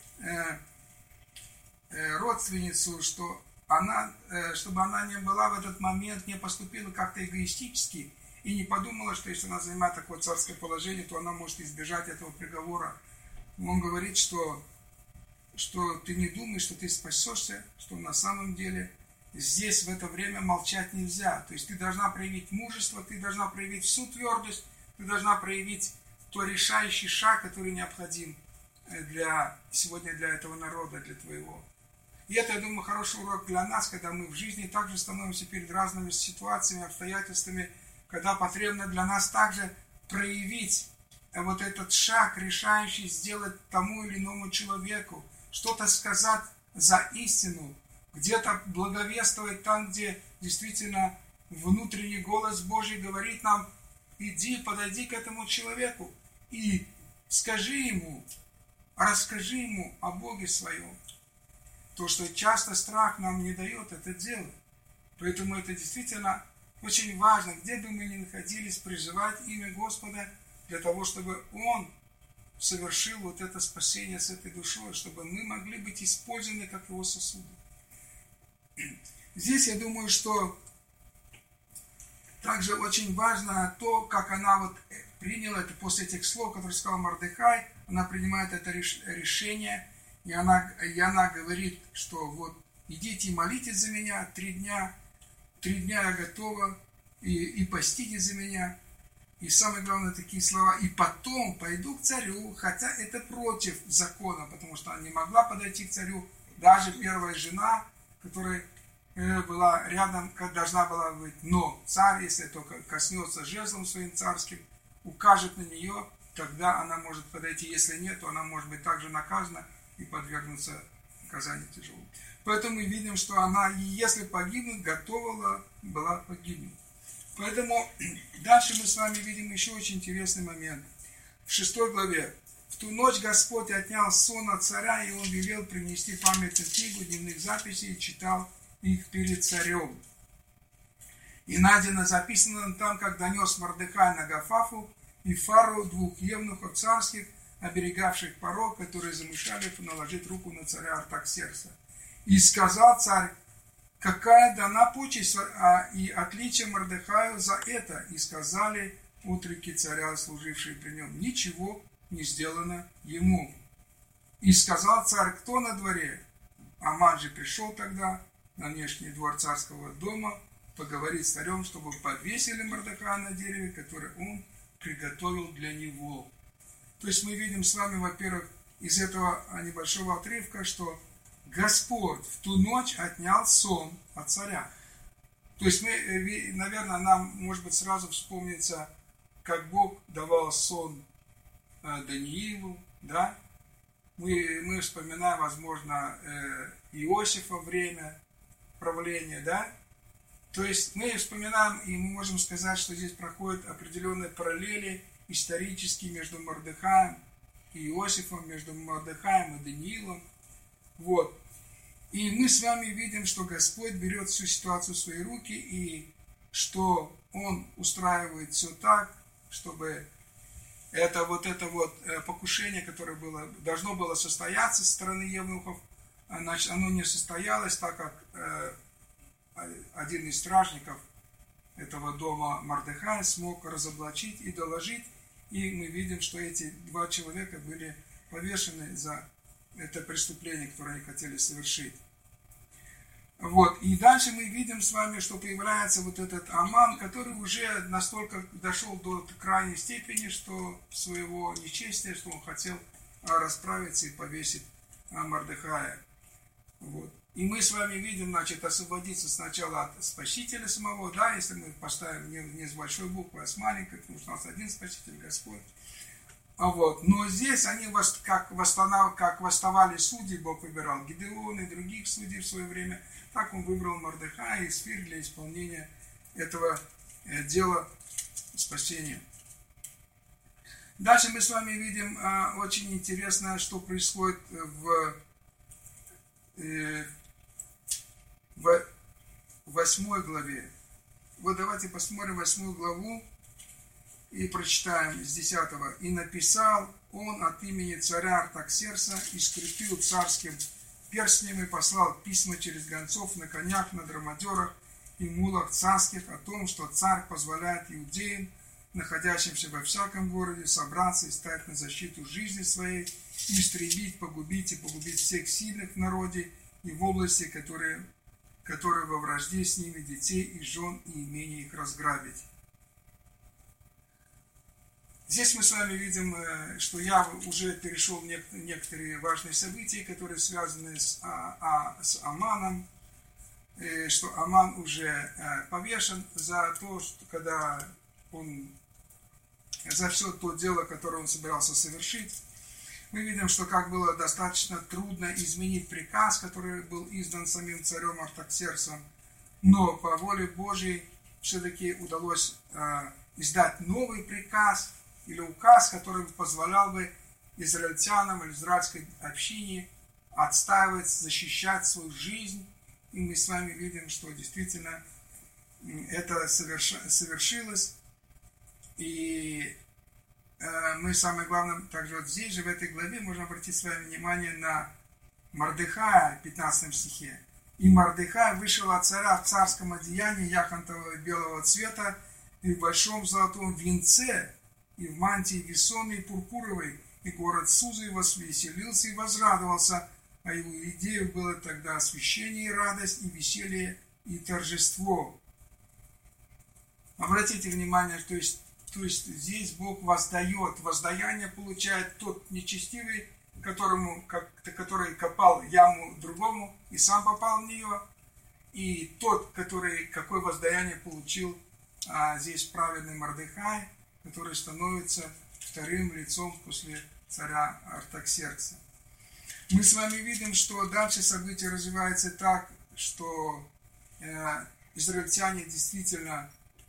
родственницу, чтобы она не была в этот момент, не поступила как-то эгоистически и не подумала, что если она занимает такое царское положение, то она может избежать этого приговора. Он говорит, что ты не думаешь, что ты спасешься, что на самом деле здесь в это время молчать нельзя. То есть ты должна проявить мужество, ты должна проявить всю твердость, ты должна проявить тот решающий шаг, который необходим сегодня для этого народа, для твоего. И это, я думаю, хороший урок для нас, когда мы в жизни также становимся перед разными ситуациями, обстоятельствами, когда потребно для нас также проявить вот этот шаг, решающий сделать тому или иному человеку, что-то сказать за истину, где-то благовествовать там, где действительно внутренний голос Божий говорит нам: иди, подойди к этому человеку и скажи ему, расскажи ему о Боге своем. То, что часто страх нам не дает это делать. Поэтому это действительно очень важно, где бы мы ни находились, призывать имя Господа для того, чтобы Он совершил вот это спасение с этой душой, чтобы мы могли быть использованы как Его сосуды. Здесь я думаю, что также очень важно то, как она вот приняла это после этих слов, которые сказал Мордехай, она принимает это решение, и она говорит, что вот идите и молитесь за меня 3 дня я готова, и постите за меня. И самое главное, такие слова: и потом пойду к царю, хотя это против закона, потому что она не могла подойти к царю, даже первая жена, которая была рядом, должна была быть. Но царь, если только коснется жезлом своим царским, укажет на нее, тогда она может подойти. Если нет, то она может быть также наказана и подвергнуться наказанию тяжелому. Поэтому мы видим, что она, если погибнуть, готова была погибнуть. Поэтому дальше мы с вами видим еще очень интересный момент. В 6 главе. В ту ночь Господь отнял сон от царя, и он велел принести памятную книгу дневных записей и читал их перед царем. И найдено, записано там, как донес Мордехай на Гафафу и Фару 2 евнухов царских, оберегавших порог, которые замышляли наложить руку на царя Артаксеркса. И сказал царь: какая дана почесть и отличие Мордехаю за это? И сказали отроки царя, служившие при нем: ничего не сделано ему. И сказал царь: кто на дворе? Аман же пришел тогда на внешний двор царского дома поговорить с царем, чтобы повесили Мордехая на дереве, которое он приготовил для него. То есть мы видим с вами, во-первых, из этого небольшого отрывка, что Господь в ту ночь отнял сон от царя. То есть мы, наверное, нам, может быть, сразу вспомнится, как Бог давал сон Даниилу, да? Мы вспоминаем, возможно, Иосифа время правления, да? То есть мы вспоминаем, и мы можем сказать, что здесь проходят определенные параллели исторические между Мордехаем и Иосифом, между Мордехаем и Даниилом. Вот. И мы с вами видим, что Господь берет всю ситуацию в свои руки, и что Он устраивает все так, чтобы это покушение, которое должно было состояться со стороны евнухов, оно не состоялось, так как один из стражников этого дома Мордехай смог разоблачить и доложить, и мы видим, что эти 2 человека были повешены за это преступление, которое они хотели совершить. Вот. И дальше мы видим с вами, что появляется вот этот Аман, который уже настолько дошел до крайней степени, что своего нечестия, что он хотел расправиться и повесить Мордехая. Вот. И мы с вами видим, значит, освободиться сначала от Спасителя самого, да, если мы поставим не с большой буквы, а с маленькой, потому что у нас один Спаситель, Господь. Вот. Но здесь они как восставали судьи, Бог выбирал Гидеона и других судей в свое время, так он выбрал Мордехая и Эсфир для исполнения этого дела спасения. Дальше мы с вами видим очень интересно, что происходит в 8 главе. Вот давайте посмотрим 8 главу и прочитаем с 10. «И написал он от имени царя Артаксеркса, и скрепил царским перстнем, и послал письма через гонцов на конях, на драмадерах и мулах царских о том, что царь позволяет иудеям, находящимся во всяком городе, собраться и стать на защиту жизни своей, и истребить, погубить всех сильных в народе и в области, которые во вражде с ними, детей и жен, и имения их разграбить». Здесь мы с вами видим, что я уже перешел некоторые важные события, которые связаны с Аманом, что Аман уже повешен за то, что когда он за все то дело, которое он собирался совершить. Мы видим, что как было достаточно трудно изменить приказ, который был издан самим царем Артаксерксом, но по воле Божьей все-таки удалось издать новый приказ или указ, который позволял бы израильтянам или израильской общине отстаивать, защищать свою жизнь. И мы с вами видим, что действительно это совершилось. И мы, самое главное, также вот здесь же, в этой главе, можем обратить с вами внимание на Мордехая, в 15 стихе. «И Мордехай вышел от царя в царском одеянии яхонтового белого цвета и в большом золотом венце, и в мантии весомой пурпуровой, и город Сузы возвеселился и возрадовался, а его идеей было тогда освящение и радость, и веселье, и торжество». Обратите внимание, то есть здесь Бог воздает, воздаяние получает тот нечестивый, который копал яму другому и сам попал в нее, и тот, какое воздаяние получил здесь праведный Мордехай, который становится вторым лицом после царя Артаксеркса. Мы с вами видим, что дальше события развиваются так, что израильтяне действительно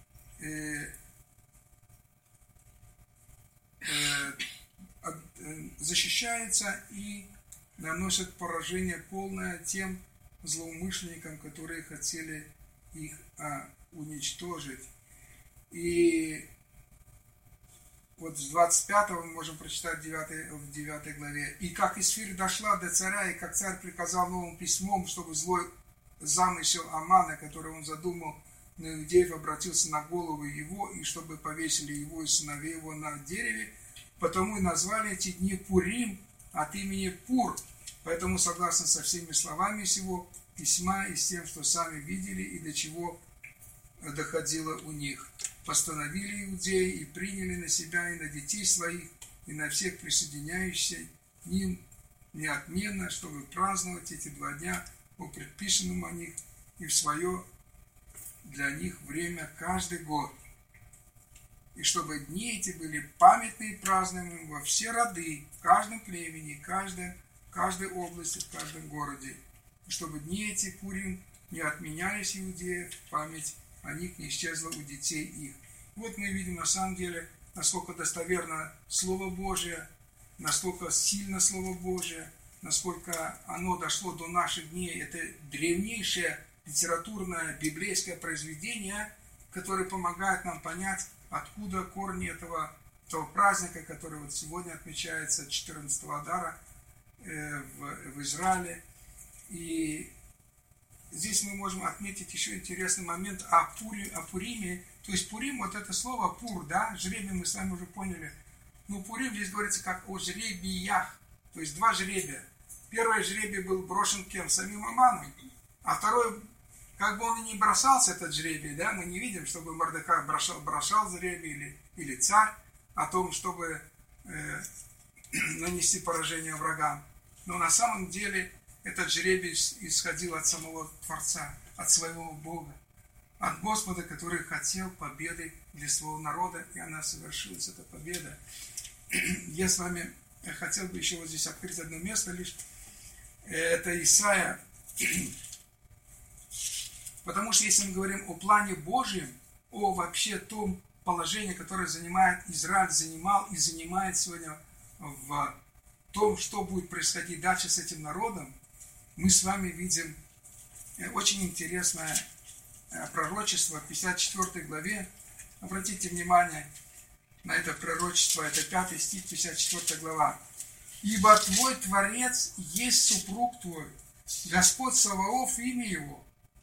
защищаются и наносят поражение полное тем злоумышленникам, которые хотели их уничтожить. И вот с 25 мы можем прочитать в 9 главе. «И как Эсфир дошла до царя, и как царь приказал новым письмом, чтобы злой замысел Амана, который он задумал на иудеев, обратился на голову его, и чтобы повесили его и сыновей его на дереве, потому и назвали эти дни Пурим от имени Пур». Поэтому, согласно со всеми словами сего письма и с тем, что сами видели и до чего доходило у них, постановили иудеи и приняли на себя и на детей своих, и на всех присоединяющихся к ним неотменно, чтобы праздновать эти 2 дня по предписанному о них и в свое для них время каждый год. И чтобы дни эти были памятны и празднуемы во все роды, в каждом племени, в каждой области, в каждом городе. И чтобы дни эти Пурим не отменялись иудеев, память о них не исчезла у детей их. Вот мы видим на самом деле, насколько достоверно Слово Божие, насколько сильно Слово Божие, насколько оно дошло до наших дней. Это древнейшее литературное библейское произведение, которое помогает нам понять, откуда корни этого праздника, который вот сегодня отмечается 14-го Адара в Израиле. И здесь мы можем отметить еще интересный момент о Пуриме. То есть Пурим, вот это слово Пур, да, жребий мы с вами уже поняли. Но Пурим здесь говорится как о жребиях, то есть два жребия. Первый жребий был брошен кем? Самим Аманом. А второй, как бы он и не бросался, этот жребий, да, мы не видим, чтобы Мордекай бросал жребий или царь о том, чтобы нанести поражение врагам. Но на самом деле этот жребий исходил от самого Творца, от своего Бога, от Господа, который хотел победы для своего народа, и она совершилась, эта победа. Я с вами хотел бы еще вот здесь открыть одно место лишь. Это Исайя. Потому что если мы говорим о плане Божьем, о вообще том положении, которое Израиль занимал и занимает сегодня в том, что будет происходить дальше с этим народом, мы с вами видим очень интересное пророчество в 54 главе. Обратите внимание на это пророчество, это 5 стих, 54 глава. «Ибо твой Творец есть супруг твой, Господь Саваоф имя его».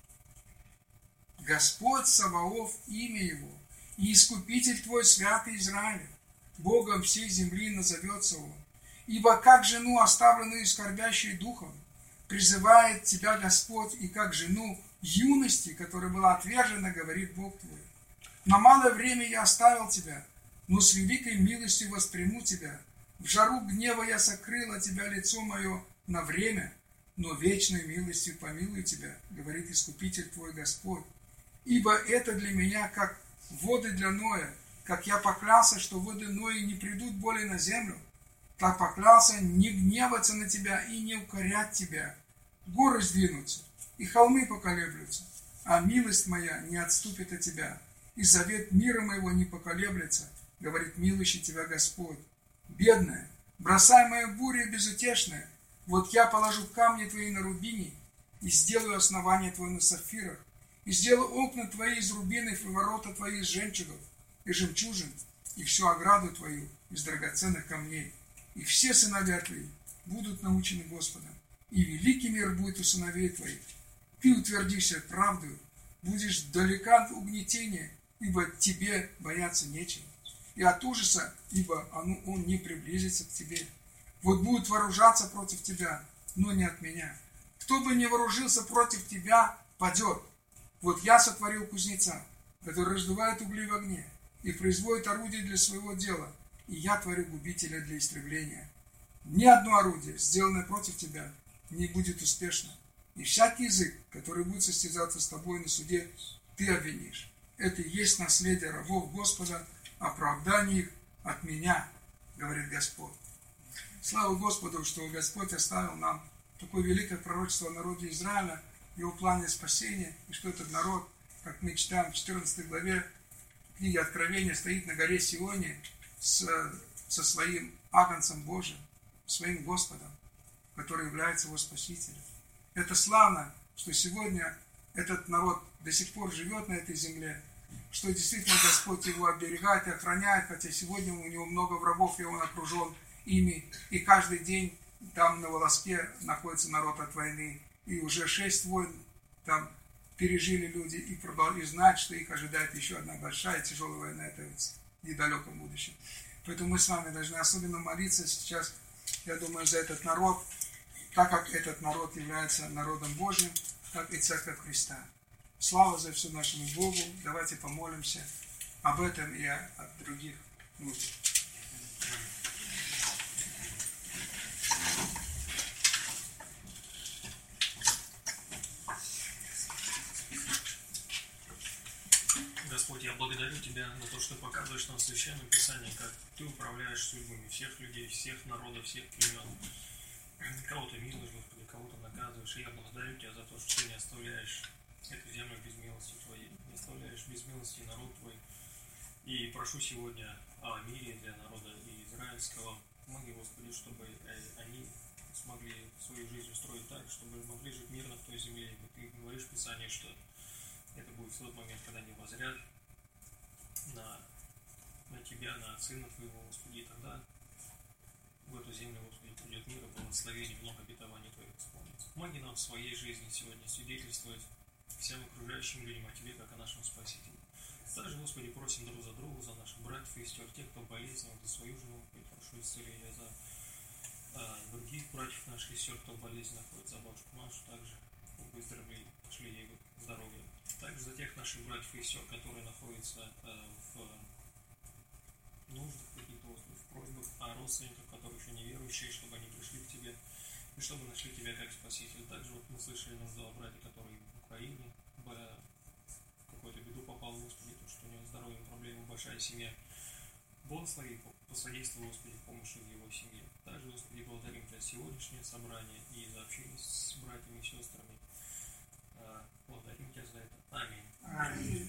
Господь Саваоф имя его, и Искупитель твой святый Израиля, Богом всей земли назовется он. Ибо как жену, оставленную и скорбящую духом, призывает тебя Господь, и как жену юности, которая была отвержена, говорит Бог твой. На малое время я оставил тебя, но с великой милостью восприму тебя. В жару гнева я сокрыла тебя лицо мое на время, но вечной милостью помилую тебя, говорит Искупитель твой Господь. Ибо это для меня, как воды для Ноя, как я поклялся, что воды Ноя не придут более на землю, так поклялся не гневаться на тебя и не укорять тебя. Горы сдвинутся, и холмы поколеблются, а милость моя не отступит от тебя, и завет мира моего не поколеблется, говорит милующий тебя Господь. Бедная, бросаемая буря безутешная, вот я положу камни твои на рубине, и сделаю основание твое на сапфирах, и сделаю окна твои из рубинов, и ворота твои из жемчугов, и жемчужин, и всю ограду твою из драгоценных камней. И все сыновья твои будут научены Господом, и великий мир будет у сыновей твоих. Ты утвердишься правдою, будешь далека от угнетения, ибо тебе бояться нечего. И от ужаса, ибо он не приблизится к тебе. Вот будут вооружаться против тебя, но не от меня. Кто бы не вооружился против тебя, падет. Вот я сотворил кузнеца, который раздувает угли в огне и производит орудие для своего дела, и я творю губителя для истребления. Ни одно орудие, сделанное против тебя, не будет успешно, и всякий язык, который будет состязаться с тобой на суде, ты обвинишь. Это и есть наследие рабов Господа, оправдание их от меня, говорит Господь. Слава Господу, что Господь оставил нам такое великое пророчество о народе Израиля, его плане спасения, и что этот народ, как мы читаем в 14 главе книги Откровения, стоит на горе Сионе со своим агнцем Божиим, своим Господом, который является его Спасителем. Это славно, что сегодня этот народ до сих пор живет на этой земле, что действительно Господь его оберегает и охраняет, хотя сегодня у него много врагов, и он окружен ими, и каждый день там на волоске находится народ от войны. И уже 6 войн там пережили люди и знают, что их ожидает еще одна большая тяжелая война, это в недалеком будущем. Поэтому мы с вами должны особенно молиться сейчас, я думаю, за этот народ, так как этот народ является народом Божьим, так и Церковь Христа. Слава за все нашему Богу. Давайте помолимся об этом и о других нуждах. Господь, я благодарю Тебя за то, что показываешь нам в Священном Писании, как Ты управляешь судьбами всех людей, всех народов, всех племен. Кого-то милуешь, Господи, кого-то наказываешь. И я благодарю Тебя за то, что Ты не оставляешь эту землю без милости Твоей, не оставляешь без милости народ Твой. И прошу сегодня о мире для народа израильского. Помоги, Господи, чтобы они смогли свою жизнь устроить так, чтобы могли жить мирно в той земле. И ты говоришь в Писании, что это будет в тот момент, когда они воззрят на Тебя, на Сына Твоего, Господи, и тогда в эту землю, Господи, придет мир и благословение, много обетований Твоих исполнится. Помоги нам в своей жизни сегодня свидетельствовать всем окружающим людям о Тебе, как о нашем Спасителе. Также, Господи, просим друг за друга, за наших братьев и сестер, тех, кто болезнен, за свою жену, и прошу исцеления, за других братьев наших и сестер, кто в болезни находится, за бабушку Машу, также выздоровели, пошли ей здоровье. Также за тех наших братьев и сестер, которые находятся в нуждах каких-то, в просьбах о родственниках, которые еще неверующие, чтобы они пришли к Тебе и чтобы нашли Тебя как Спасителя. Также вот мы слышали нужду о брате, который в Украине, в какую-то беду попал, Господи, то, что у него здоровьем проблемы, большая семья. Благослови, посодействуй, Господи, помощи в его семье. Также, Господи, благодарим Тебя за сегодняшнее собрание и за общение с братьями и сестрами. Благодарим Тебя за это. Аминь. Аминь.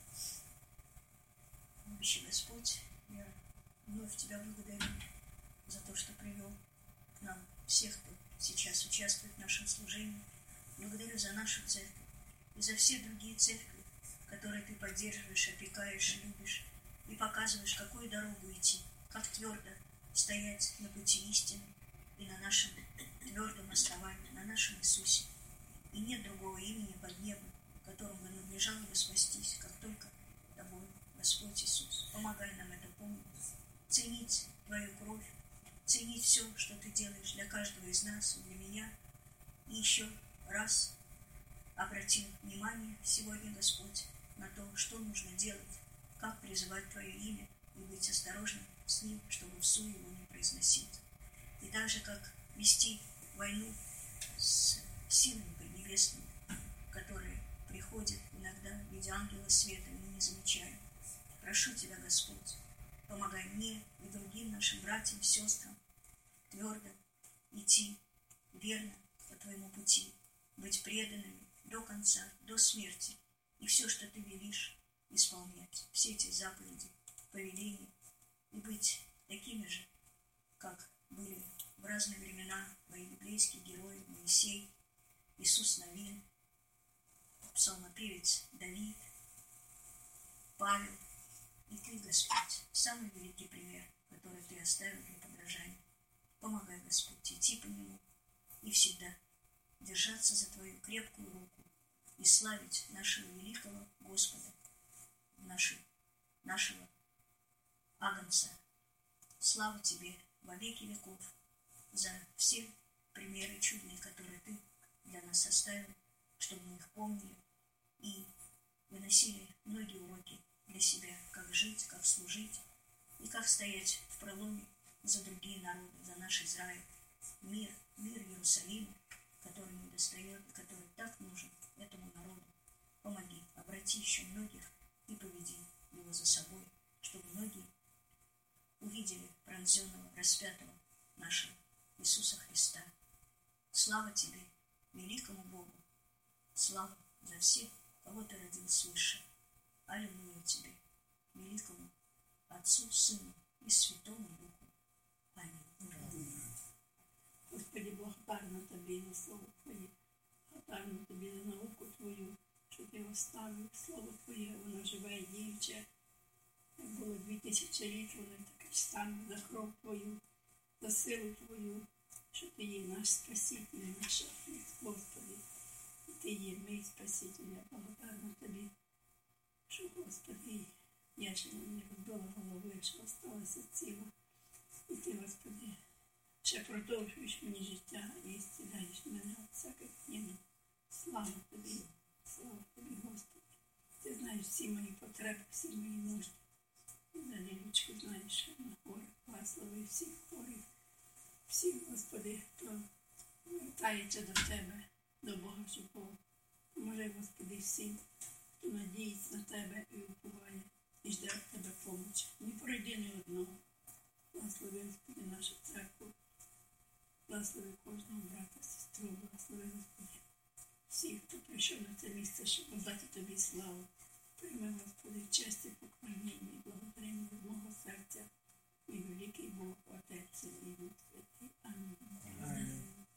Любящий Господь, я вновь Тебя благодарю за то, что привел к нам всех, кто сейчас участвует в нашем служении. Благодарю за нашу церковь и за все другие церкви, которые Ты поддерживаешь, опекаешь, любишь и показываешь, какую дорогу идти, как твердо стоять на пути истины и на нашем твердом основании, на нашем Иисусе. И нет другого имени под небом, которому бы надлежало бы спастись, как только Тобой, Господь Иисус. Помогай нам это помнить, ценить Твою кровь, ценить все, что Ты делаешь для каждого из нас и для меня. И еще раз обратим внимание сегодня, Господь, на то, что нужно делать, как призывать Твое имя и быть осторожным с ним, чтобы в суе его не произносить. И также как вести войну с силами поднебесными, которые приходят иногда в виде ангела света, и мы не замечаем. Прошу Тебя, Господь, помогай мне и другим нашим братьям, сестрам твердо идти верно по Твоему пути, быть преданными до конца, до смерти, и все, что Ты велишь, исполнять, все эти заповеди, повеления, и быть такими же, как были в разные времена мои библейские герои Моисей, Иисус Навин, псалмопевец Давид, Павел и Ты, Господь, самый великий пример, который Ты оставил для подражания. Помогай, Господь, идти по нему и всегда держаться за Твою крепкую руку и славить нашего великого Господа, нашего Агнца. Слава Тебе во веки веков за все примеры чудные, которые Ты для нас оставил, чтобы мы их помнили и выносили многие уроки для себя, как жить, как служить и как стоять в проломе за другие народы, за наш Израиль. Мир Иерусалима, который не достает и который так нужен этому народу. Помоги, обрати еще многих и поведи его за собой, чтобы многие увидели пронзенного, распятого нашего Иисуса Христа. Слава Тебе, великому Богу, слава за всех, кого Ты родил свыше. Аллилуйя Тебе, великому Отцу, Сыну и Святому Духу. Аминь. Господи, благодарна Тобі за Слово Твоє, благодарна Тобі за науку Твою, що Ти оставив. Слово Твоє, воно живе і діюче. Як було 2000 літ, воно таке ж саме за кров Твою, за силу Твою, що Ти є наш Спаситель, наш Господи. І Ти є мій Спаситель. Я благодарна Тобі, що, Господи, я ще не розбила голови, що осталася ціла. І Ти, Господи, ще продовжуєш мені життя і зціляєш мене від всяких тінь. Слава Тобі, Господи. Ти знаєш всі мої потреби, всі мої нужди. І за Лілечку знаєш, що вона хвора. Благослови всіх хворих. Всіх, Господи, хто вертається до Тебе, до Бога живого. Поможи, Господи, всім, хто надіється на Тебе і уповає, і жде від Тебе помочі. Не пройди ні одного. Благослови, Господи, нашу церкву. Благослови кожного брата, сестру, благослови, Господи, всіх, хто прийшов на це місце, щоб дати Тобі славу. Прийми, Господи, честь і поклоніння і благодарення від мого серця. І великий Бог, Отець і Дух Святий. Амінь.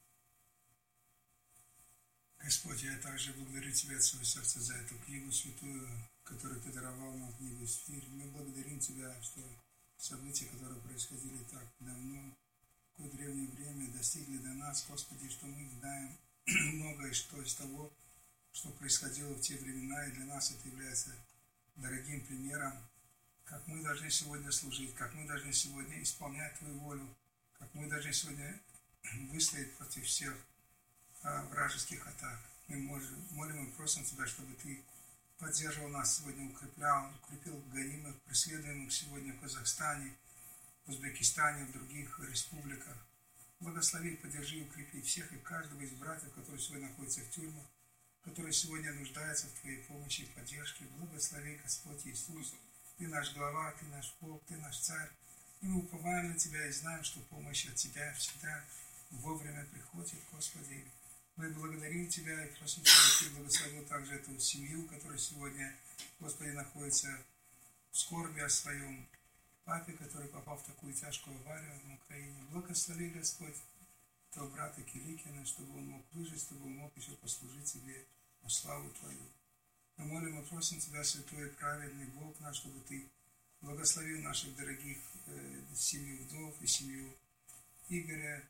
Господь, я также благодарю Тебя от своего сердца за эту книгу святую, которую Ты даровал нам, книгу «Исфирь». Мы благодарим Тебя, что события, которые происходили так давно, в такое древнее время, достигли до нас, Господи, что мы знаем многое что из того, что происходило в те времена, и для нас это является дорогим примером, как мы должны сегодня служить, как мы должны сегодня исполнять Твою волю, как мы должны сегодня выстоять против всех вражеских атак. Мы молим и просим Тебя, чтобы Ты поддерживал нас сегодня, укрепил гонимых, преследуемых сегодня в Казахстане, в Узбекистане, в других республиках. Благослови, поддержи и укрепи всех и каждого из братьев, которые сегодня находятся в тюрьмах, которые сегодня нуждаются в Твоей помощи и поддержке. Благослови, Господь Иисус. Ты наш глава, Ты наш Бог, Ты наш Царь. И мы уповаем на Тебя и знаем, что помощь от Тебя всегда вовремя приходит, Господи. Мы благодарим Тебя и просим Тебя, Ты благословил также эту семью, которая сегодня, Господи, находится в скорби о своем папе, который попал в такую тяжкую аварию на Украине. Благослови, Господь, этого брата Киликина, чтобы он мог выжить, чтобы он мог еще послужить Тебе во славу Твою. Мы молим и просим Тебя, святой и праведный Бог наш, чтобы Ты благословил наших дорогих семью вдов и семью Игоря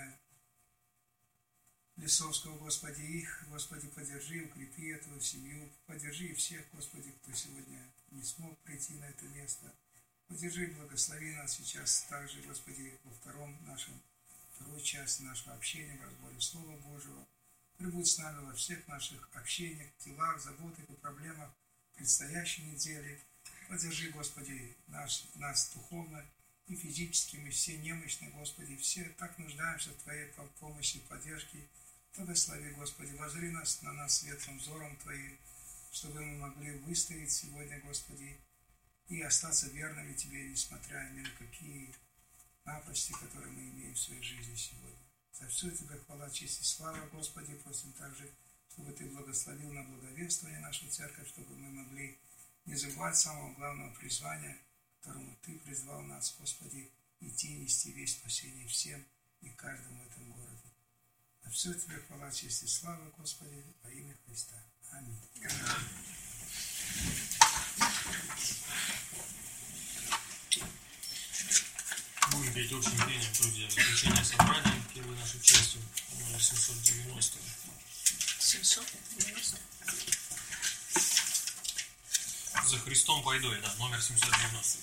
Лисовского, Господи, их, Господи, поддержи, укрепи эту семью, поддержи всех, Господи, кто сегодня не смог прийти на это место. Поддержи, благослови нас сейчас также, Господи, во второй части нашего общения, в разборе Слова Божьего. Прибудь с нами во всех наших общениях, делах, заботах и проблемах предстоящей недели. Поддержи, Господи, нас духовно и физически, мы все немощны, Господи, все так нуждаемся в Твоей помощи и поддержке. Благослови, Господи, воззри на нас светлым взором Твоим, чтобы мы могли выстоять сегодня, Господи, и остаться верными Тебе, несмотря ни на какие напасти, которые мы имеем в своей жизни сегодня. За все Тебе хвала, честь и слава, Господи, просим также, чтобы Ты благословил на благовествование нашу церковь, чтобы мы могли не забывать самого главного призвания, которому Ты призвал нас, Господи, идти и нести весть спасения всем и каждому в этом городе. За все Тебе хвала, честь и слава, Господи, во имя Христа. Аминь. Будем перед общим пением, друзья, заключение собрания первой нашей частью, номер 790. 790? За Христом пойду, да, номер 790.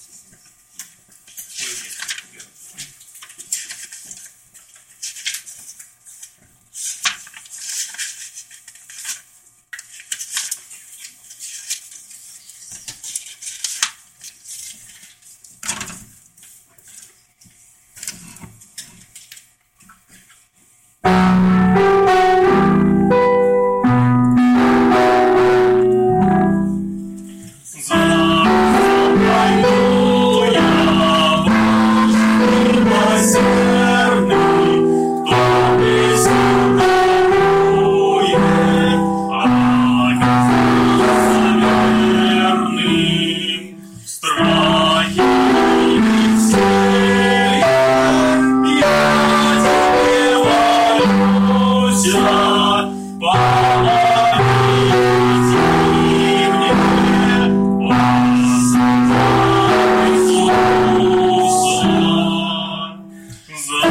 За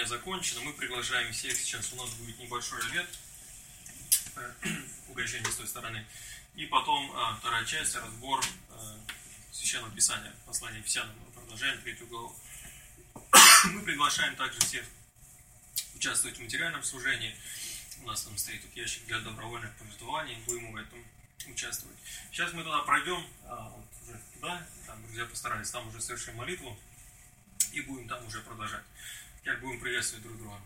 закончено. Мы приглашаем всех. Сейчас у нас будет небольшой обед, угощение с той стороны. И потом вторая часть, разбор Священного Писания, послание Ефесянам. Мы продолжаем 3 главу. Мы приглашаем также всех участвовать в материальном служении. У нас там стоит тут ящик для добровольных пожертвований. Будем в этом участвовать. Сейчас мы туда пройдем, вот уже туда, там друзья постарались, там уже совершим молитву. И будем там уже продолжать. Как будем приветствовать друг друга.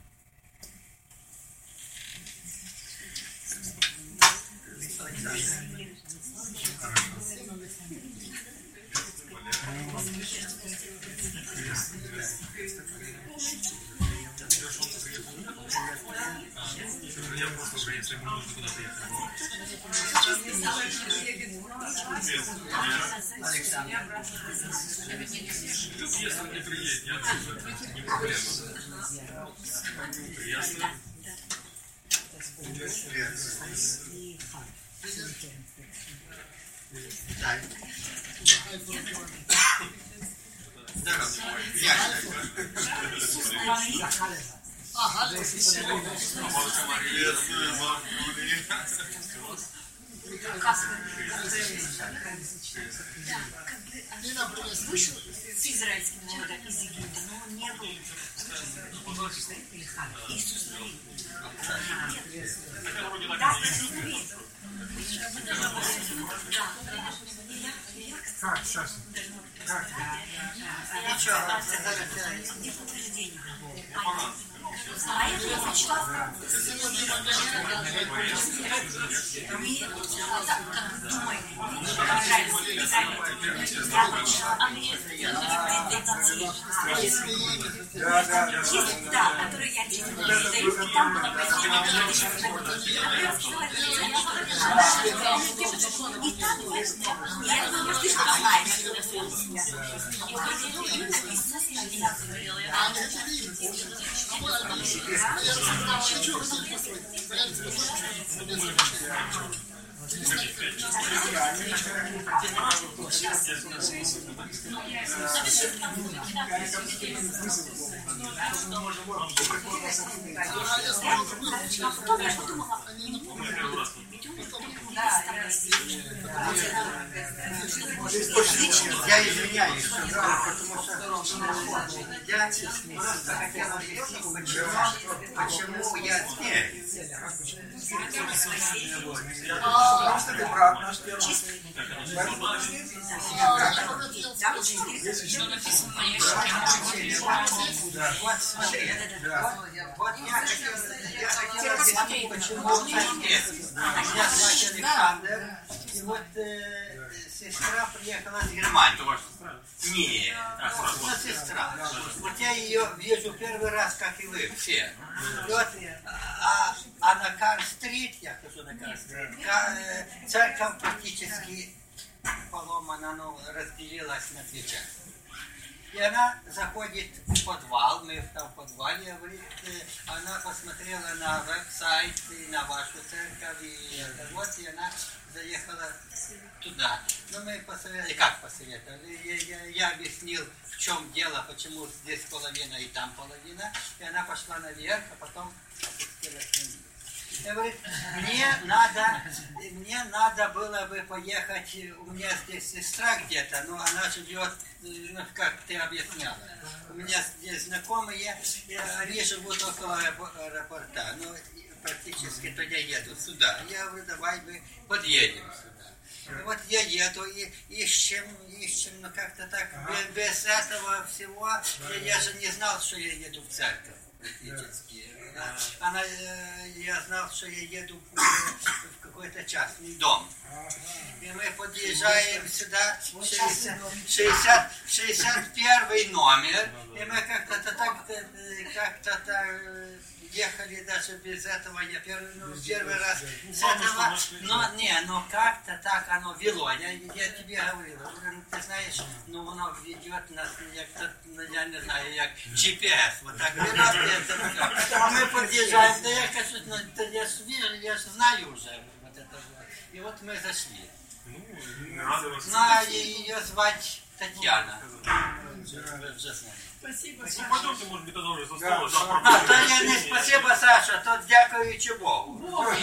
Я просто уже, если ему нужно куда приехать. Если он не приедет, я тоже не проблема. Ясно? Вышел с израильским народом из Египта, но он не был Иисус Навин. Как, Саша? Как? Где подтверждение? А это я прочитал думай, да, который я читаю, и там было и так я думаю, что знаешь. Я извиняюсь, потому что я просто хотел объяснить, почему я здесь. Просто ты прав, наш первый. Вот смотри, вот я хотел объяснить, почему я здесь. Меня звать Александр, и вот сестра приехала из Германии. Это ваша сестра? Нет, это сестра. Вот я ее вижу первый раз, как и вы все. И вот, а на Карл-стрит, я хожу на Карл-стрит, церковь практически поломана, но разделилась на 2 части. И она заходит в подвал, мы там в подвале, говорит, она посмотрела на веб-сайт и на вашу церковь, и вот, и она заехала туда. Но мы посоветовали, как посоветовали, я объяснил, в чем дело, почему здесь половина и там половина, и она пошла наверх, а потом опустилась вниз. И говорит, мне надо было бы поехать, у меня здесь сестра где-то, но она живет, ну, как ты объясняла. У меня здесь знакомые, они живут около аэропорта, но практически то я еду сюда. Я говорю, давай мы подъедем сюда. И вот я еду и ищем, но как-то так, без этого всего, я же не знал, что я еду в церковь практически. Я знал, что я еду в какой-то частный дом. И мы подъезжаем сюда, 61 номер, и мы как-то так ехали даже без этого, я первый раз с этого, но как-то так оно вело. Я тебе говорил, ты знаешь, ну оно ведет нас, я не знаю, как GPS, вот так ведет, а мы подъезжаем, да я кажу, я вижу, я знаю уже вот это. И вот мы зашли. Рада вас знаю, ее звать Татьяна. Спасибо, Ну, Саша. пойдемте, может быть, тогда уже за стол. А, то я не спасибо, Саша, то дякуючи Богу.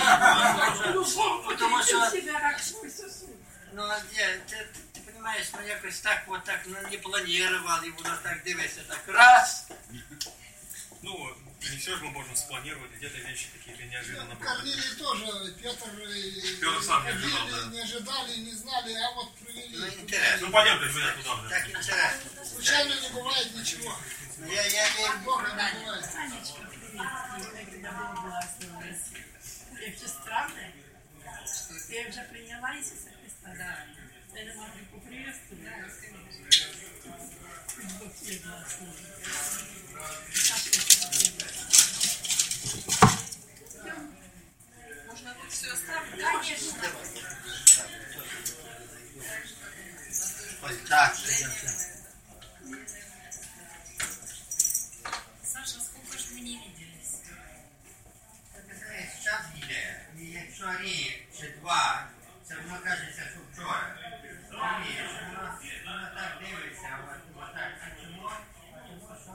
Тому що, Себя как свой сосуд. ну, ти розумієш, ми якось так, от так, ну, не планували, і воно так дивиться, так, раз. Ну, не все же мы можем спланировать, где-то вещи какие-то неожиданно бывают. Корнилий тоже, Петр Петр сам не ожидал, ходили, да. не ожидали, не знали, а вот Ну, привели. інтересно, Ну, пойдемте, ребята, туда уже. так інтересно. Случайно не бывает ничего. Ну, я Бога не бывает. Анечка, привет. Когда Бог благословил. Я все странно. Ты уже приняла Иисуса Христа? Да. Я могу поприветствовать. Бог тебе благословил. Можно вот все оставить? Конечно. Ось так. Саша, сколько ж мы не виделись? Час йде, і якщо рік чи два, це воно кажеться, що вчора. Розумієш, воно так дивиться, от так. А чому? Тому що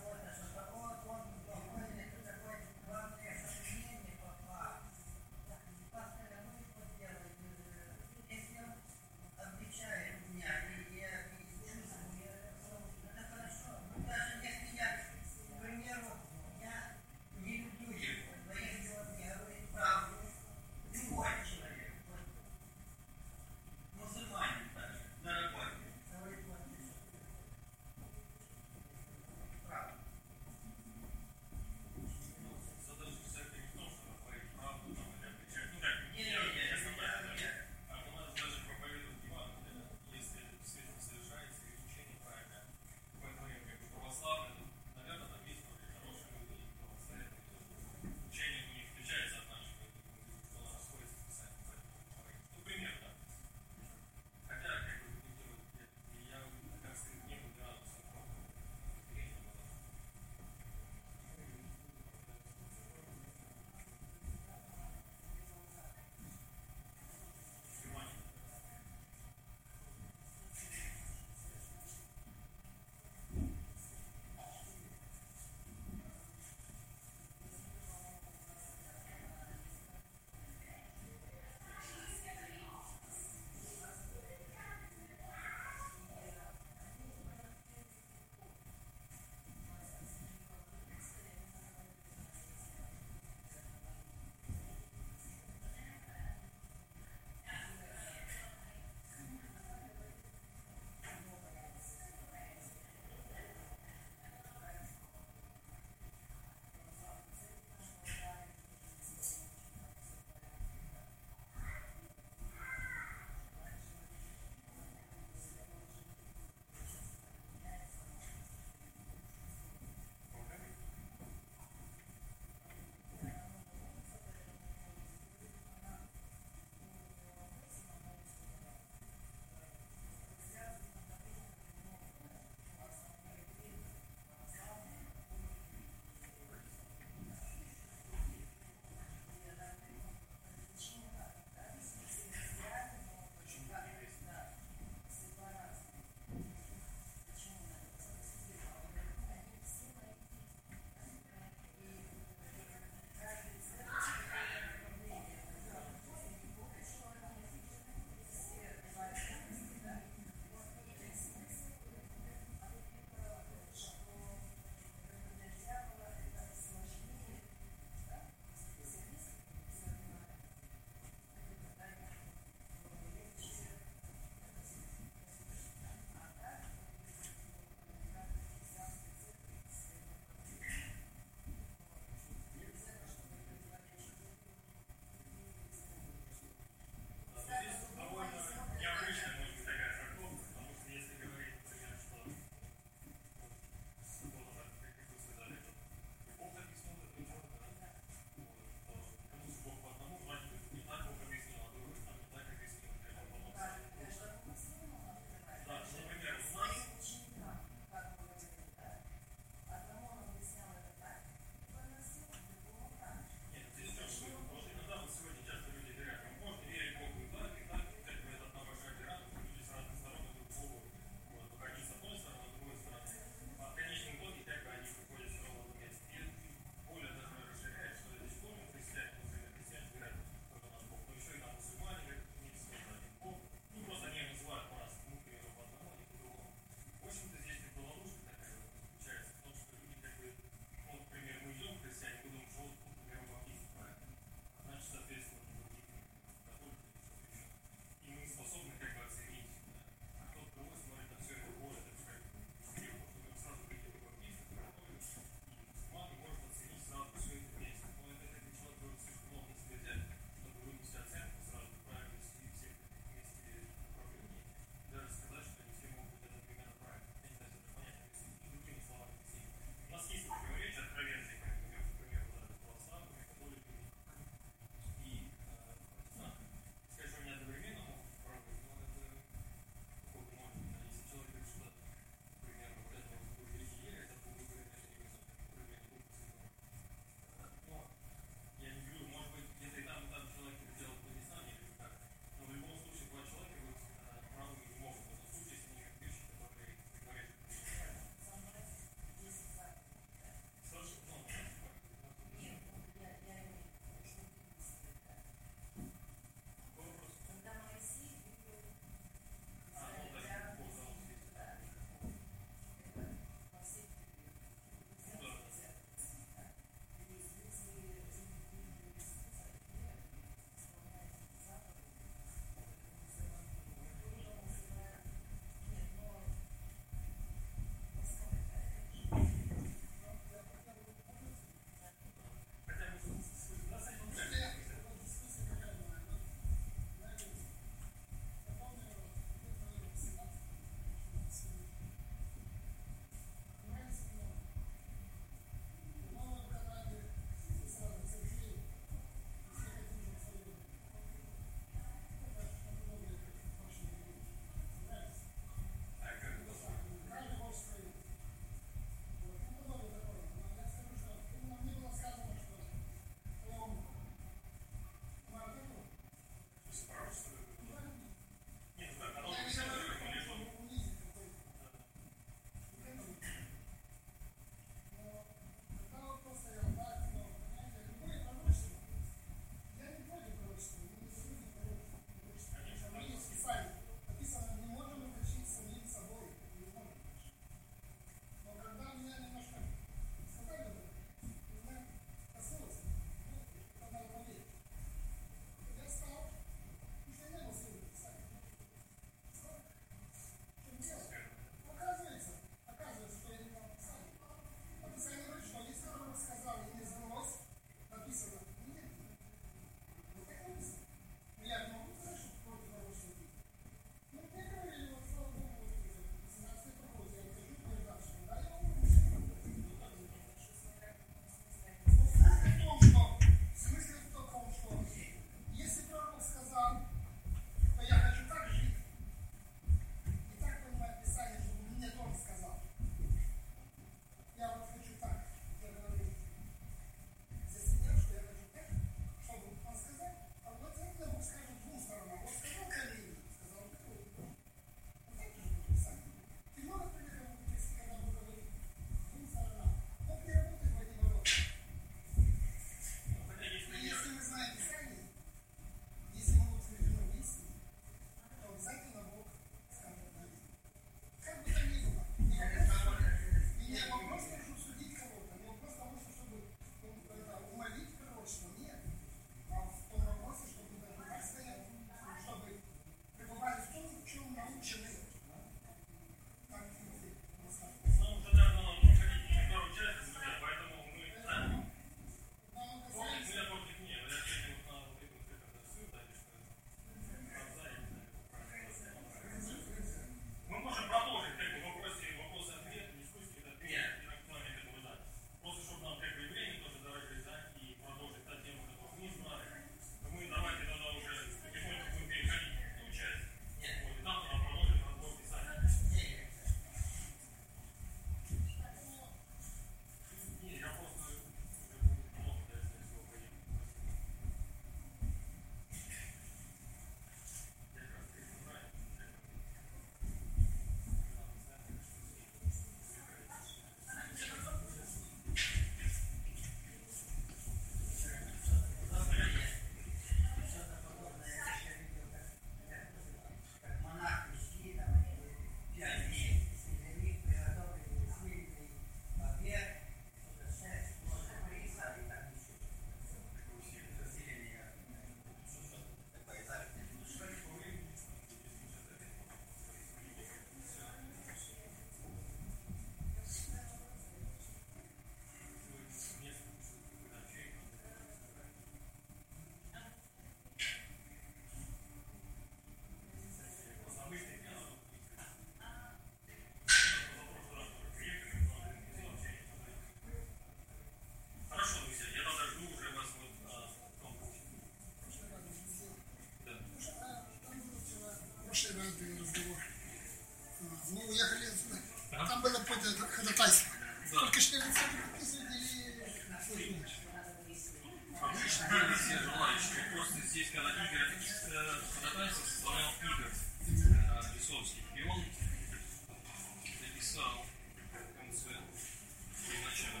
уехали, там было какое-то ходатайство. Только члены церкви подписывают или... Обычно были все желающие. Просто здесь, когда Игорь ходатайство составлял Игорь Лисовский, и он написал в конце и в начале.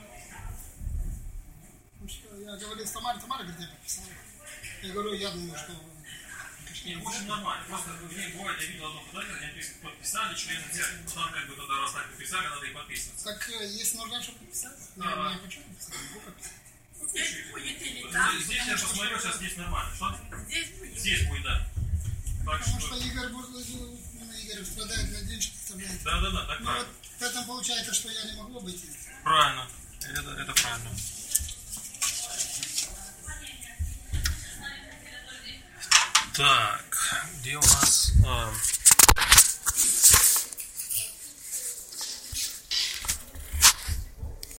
Я говорил с Тамарой, Тамара говорит, я подписал. Я говорю, я думаю, что... Нет, очень нормально. Просто бывает, я видел одно фотографию, они подписали члены церкви. Потом как бы тогда раз так подписали, надо и подписываться. Так есть нужда, чтобы подписать? Я хочу подписать, могу подписать. Здесь будет или там? Здесь я посмотрю, сейчас здесь нормально. Что? Здесь будет. Здесь будет, да. Так Потому что Игорь страдает на день, что вставляет. Да, так Ну, правильно. вот поэтому получается, что я не могу быть. Правильно. Это правильно. Так, где у нас...